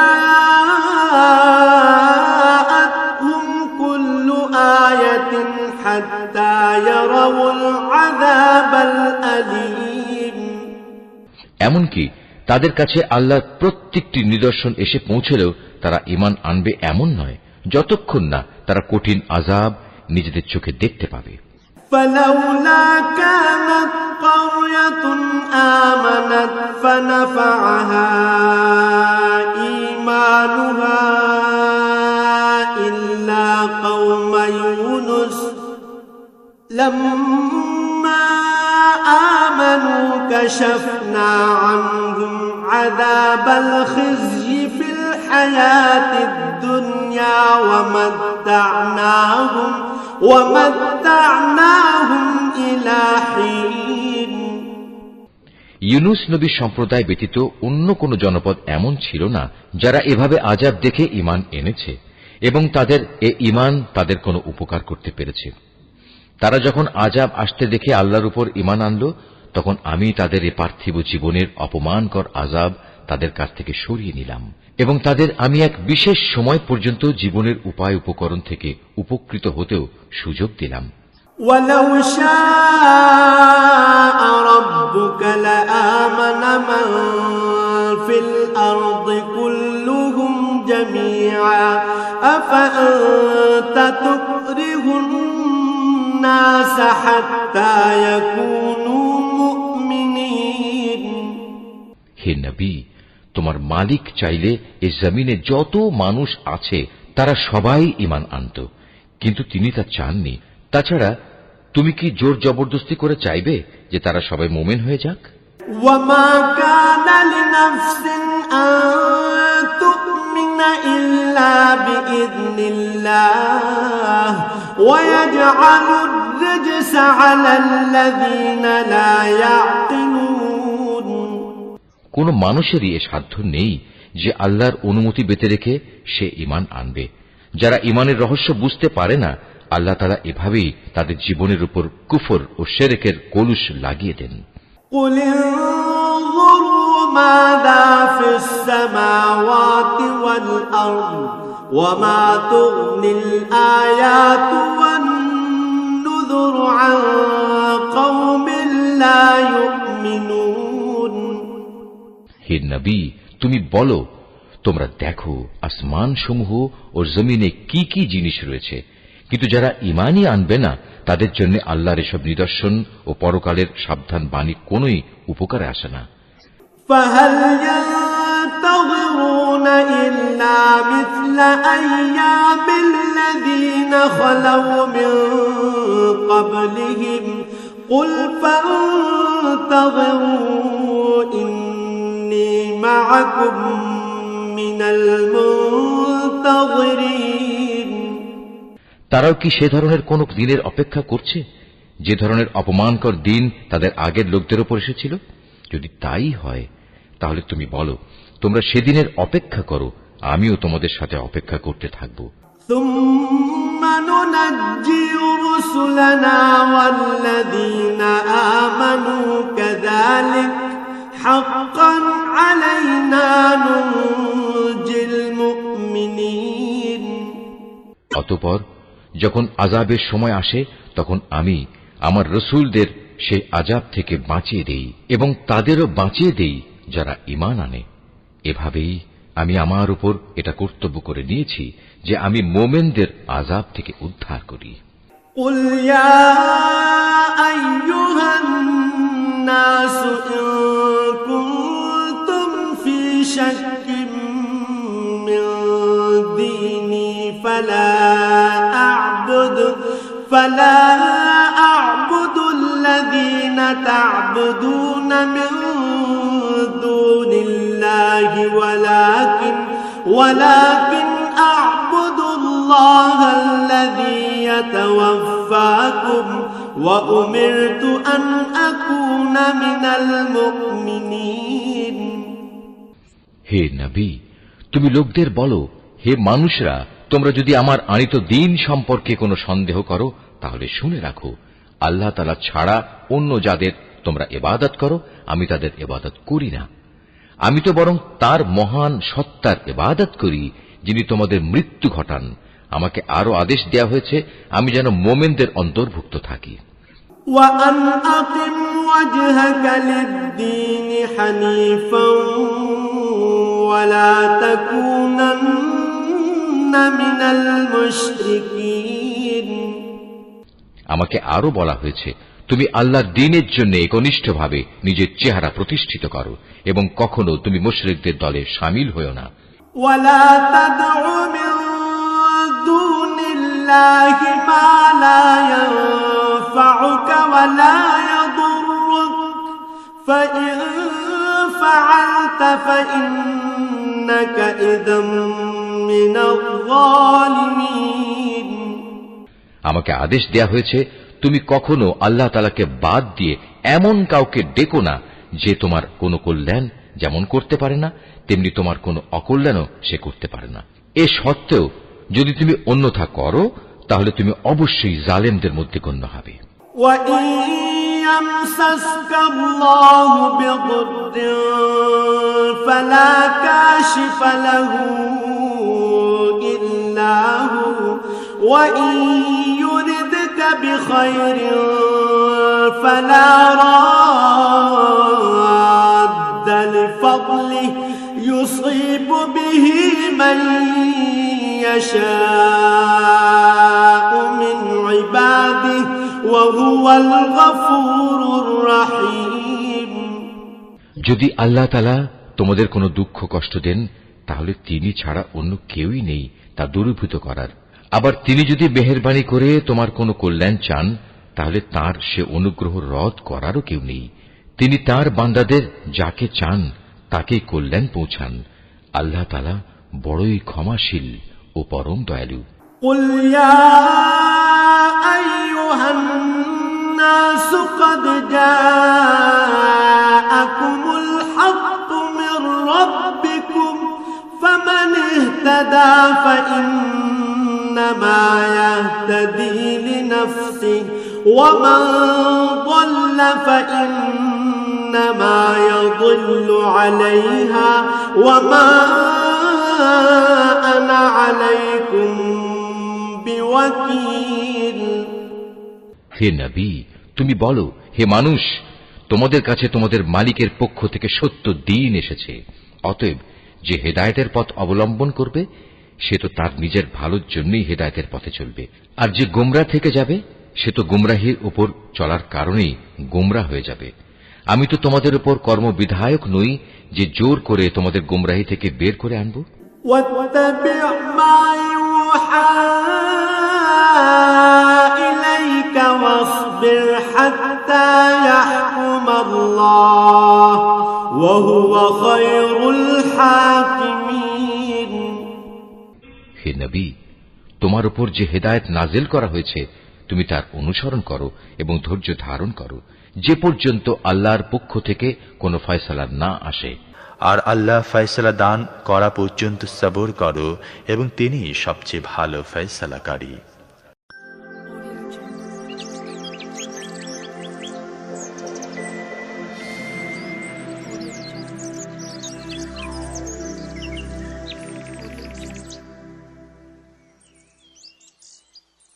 জাআতহুম কুল্লু আয়াতিন হাত্তা ইয়ারাউল আযাবাল আলীম। এমনকি তাদের কাছে আল্লাহর প্রত্যেকটি নিদর্শন এসে পৌঁছলেও তারা ঈমান আনবে এমন নয়, যতক্ষণ না তারা কঠিন আযাব নিজেদের চোখে দেখতে পাবে। فلولا كانت قرية آمنت فنفعها إيمانها إلا قوم يونس لما آمنوا كشفنا عنهم عذاب الخزي في الحياة الدنيا ومتعناهم إلى حين। ইউনুস নবীর সম্প্রদায় ব্যতীত অন্য কোন জনপদ এমন ছিল না যারা এভাবে আযাব দেখে ঈমান এনেছে এবং তাদের এ ঈমান তাদের কোনো উপকার করতে পেরেছে। তারা যখন আযাব আসতে দেখে আল্লাহর উপর ঈমান আনল, তখন আমি তাদের এ পার্থিব জীবনের অপমানকর আযাব তাদের কাছ থেকে সরিয়ে নিলাম এবং তাদের আমি এক বিশেষ সময় পর্যন্ত জীবনের উপায় উপকরণ থেকে উপকৃত হতেও সুযোগ দিলাম। وَلَوْ شَاءَ رَبُّكَ لَآمَنَ مَن فِي الْأَرْضِ كُلُّهُمْ جَمِيعًا أَفَأَنتَ تُكْرِهُ النَّاسَ حَتَّى يَكُونُوا مُؤْمِنِينَ। হে নবী, তোমার মালিক চাইলে এই জমিনে যত মানুষ আছে তারা সবাই ঈমান আনত, কিন্তু তিনি তা চাননি। তাছাড়া তুমি কি জোর জবরদস্তি করে চাইবে যে তারা সবাই মুমিন হয়ে যাক? وما كان لنفس أن تؤمن إلا بإذن الله ويجعل الرجس على الذين لا يعقلون। কোন মানুষেরই এ সাধ্য নেই যে আল্লাহর অনুমতি বেঁধে রেখে সে ঈমান আনবে। যারা ঈমানের রহস্য বুঝতে পারে না, আল্লাহ তাআলা এভাবেই তাদের জীবনের উপর কুফর ও শিরকের কলুষ লাগিয়ে দেন। قل انظروا ماذا في السماوات والأرض وما تغني الآيات والنذر عن قوم لا يؤمنون। হে নবী, তুমি বলো, তোমরা দেখো আসমান সমূহ ও জমিনে কি কি জিনিস রয়েছে, কিন্তু যারা ঈমানই আনবে না তাদের জন্য আল্লাহর এসব নিদর্শন ও পরকালের সাবধান বাণী কোনই উপকারে আসে না। فهل ينتظرون إلا مثل أيام الذين خلوا من قبلهم قل فانتظروا إني معكم من المنتظرين। তারাও কি সে ধরনের কোন দিনের অপেক্ষা করছে যে ধরনের অপমানকর দিন তাদের আগের লোকদের উপর এসেছিল? যদি তাই হয় তাহলে তুমি বলো, তোমরা সেদিনের অপেক্ষা করো, আমিও তোমাদের সাথে অপেক্ষা করতে থাকব। ثم ننجي رسلنا والذين آمنوا كذلك حقا علينا ننجي المؤمنين। অতঃপর যখন আযাবের সময় আসে তখন আমি আমার রাসূলদের সেই আযাব থেকে বাঁচিয়ে দেই এবং তাদেরও বাঁচিয়ে দেই যারা ঈমান আনে। এভাবেই আমি আমার উপর এটা কর্তব্য করে নিয়েছি যে আমি মুমিনদের আযাব থেকে উদ্ধার করি। قل يا أيها الناس إن كنتم في شك من ديني فلا أعبد الذين تعبدون من دون الله ولكن أعبد الله الذي يتوفاكم وأمرت أن أكون من المؤمنين। হে নবী, তুমি লোকদের বলো, হে মানুষরা, তোমরা যদি আমার আনিত দ্বীন সম্পর্কে কোনো সন্দেহ করো তাহলে শুনে রাখো, আল্লাহ তাআলা ছাড়া অন্য যাদের তোমরা ইবাদত করো আমি তাদের ইবাদত করি না। আমি তো বরং তার মহান সত্তার ইবাদত করি যিনি তোমাদের মৃত্যু ঘটান। আমাকে আরো আদেশ দেয়া হয়েছে আমি যেন মুমিনদের অন্তর্ভুক্ত থাকি। وأن أقم وجهك للدين حنيفا ولا تكونن من المشركين। আমাকে আরো বলা হয়েছে তুমি আল্লাহর দ্বীনের জন্য একনিষ্ঠভাবে নিজের চেহারা প্রতিষ্ঠিত করো এবং কখনো তুমি মুশরিকদের দলে শামিল হয়ো না। ولا تدع من دون الله ما لا ينفعك ولا يضرك فإن فعلت فإنك إذا من الظالمين। আমাকে আদেশ দেয়া হয়েছে তুমি কখনো আল্লাহ তাআলাকে বাদ দিয়ে এমন কাউকে ডেকো না যে তোমার কোনো কল্যাণ যেমন করতে পারে না তেমনি তোমার কোনো অকল্যাণও সে করতে পারে না। এ সত্ত্বেও যদি তুমি অন্যথা করো তাহলে তুমি অবশ্যই জালেমদের মধ্যে গণ্য হবে। وَإِن يَمْسَسْكَ اللَّهُ بِضُرٍّ فَلَا كَاشِفَ لَهُ إِلَّا هُوَ وَإِن يُرِدْكَ بِخَيْرٍ فَلَا رَادَّ لِفَضْلِهِ يُصِيبُ بِهِ مَن يَشَاءُ مِنْ عِبَادِهِ وَهُوَ الْغَفُورُ الرَّحِيمُ। যদি আল্লাহ তাআলা তোমাদের কোনো দুঃখ কষ্ট দেন তাহলে তিনি ছাড়া অন্য কেউই নেই তা দূরীভূত করার। আবার তিনি যদি মেহেরবানি করে তোমার কোনো কল্যাণ চান, তাহলে তার সে অনুগ্রহ রদ করারও কেউ নেই। তিনি তার বান্দাদের যাকে চান তাকেই কল্যাণ পৌঁছান। আল্লাহ তাআলা বড়ই ক্ষমাশীল ও পরম দয়ালু। قل يا أيها الناس قد جاءكم الحق من ربكم فمن اهتدى فإنما يهتدي لنفسه ومن ضل فإنما يضل عليها وما أنا عليكم بوكيل। হে নবী, তুমি বলো, হে মানুষ, তোমাদের কাছে তোমাদের মালিকের পক্ষ থেকে সত্য দ্বীন এসেছে। অতএব যে হেদায়েতের পথ অবলম্বন করবে সে তো তার নিজের ভালোর জন্যই হেদায়েতের পথে চলবে, আর যে গোমরা থেকে যাবে সে তো গুমরাহির উপর চলার কারণেই গোমরা হয়ে যাবে। আমি তো তোমাদের উপর কর্মবিধায়ক নই যে জোর করে তোমাদের গুমরাহি থেকে বের করে আনব। واتبع ما يوحى إليك واصبر حتى يحكم الله وهو خير الحاكمين। হে নবী, তোমার উপর যে হেদায়েত নাজিল করা হয়েছে তুমি তার অনুসরণ করো এবং ধৈর্য ধারণ করো, যে পর্যন্ত আল্লাহর পক্ষ থেকে কোনো ফয়সালা না আসে। আর আল্লাহ ফয়সালা দান করা পর্যন্ত সবর করো এবং তিনি সবচেয়ে ভালো ফয়সালাকারী।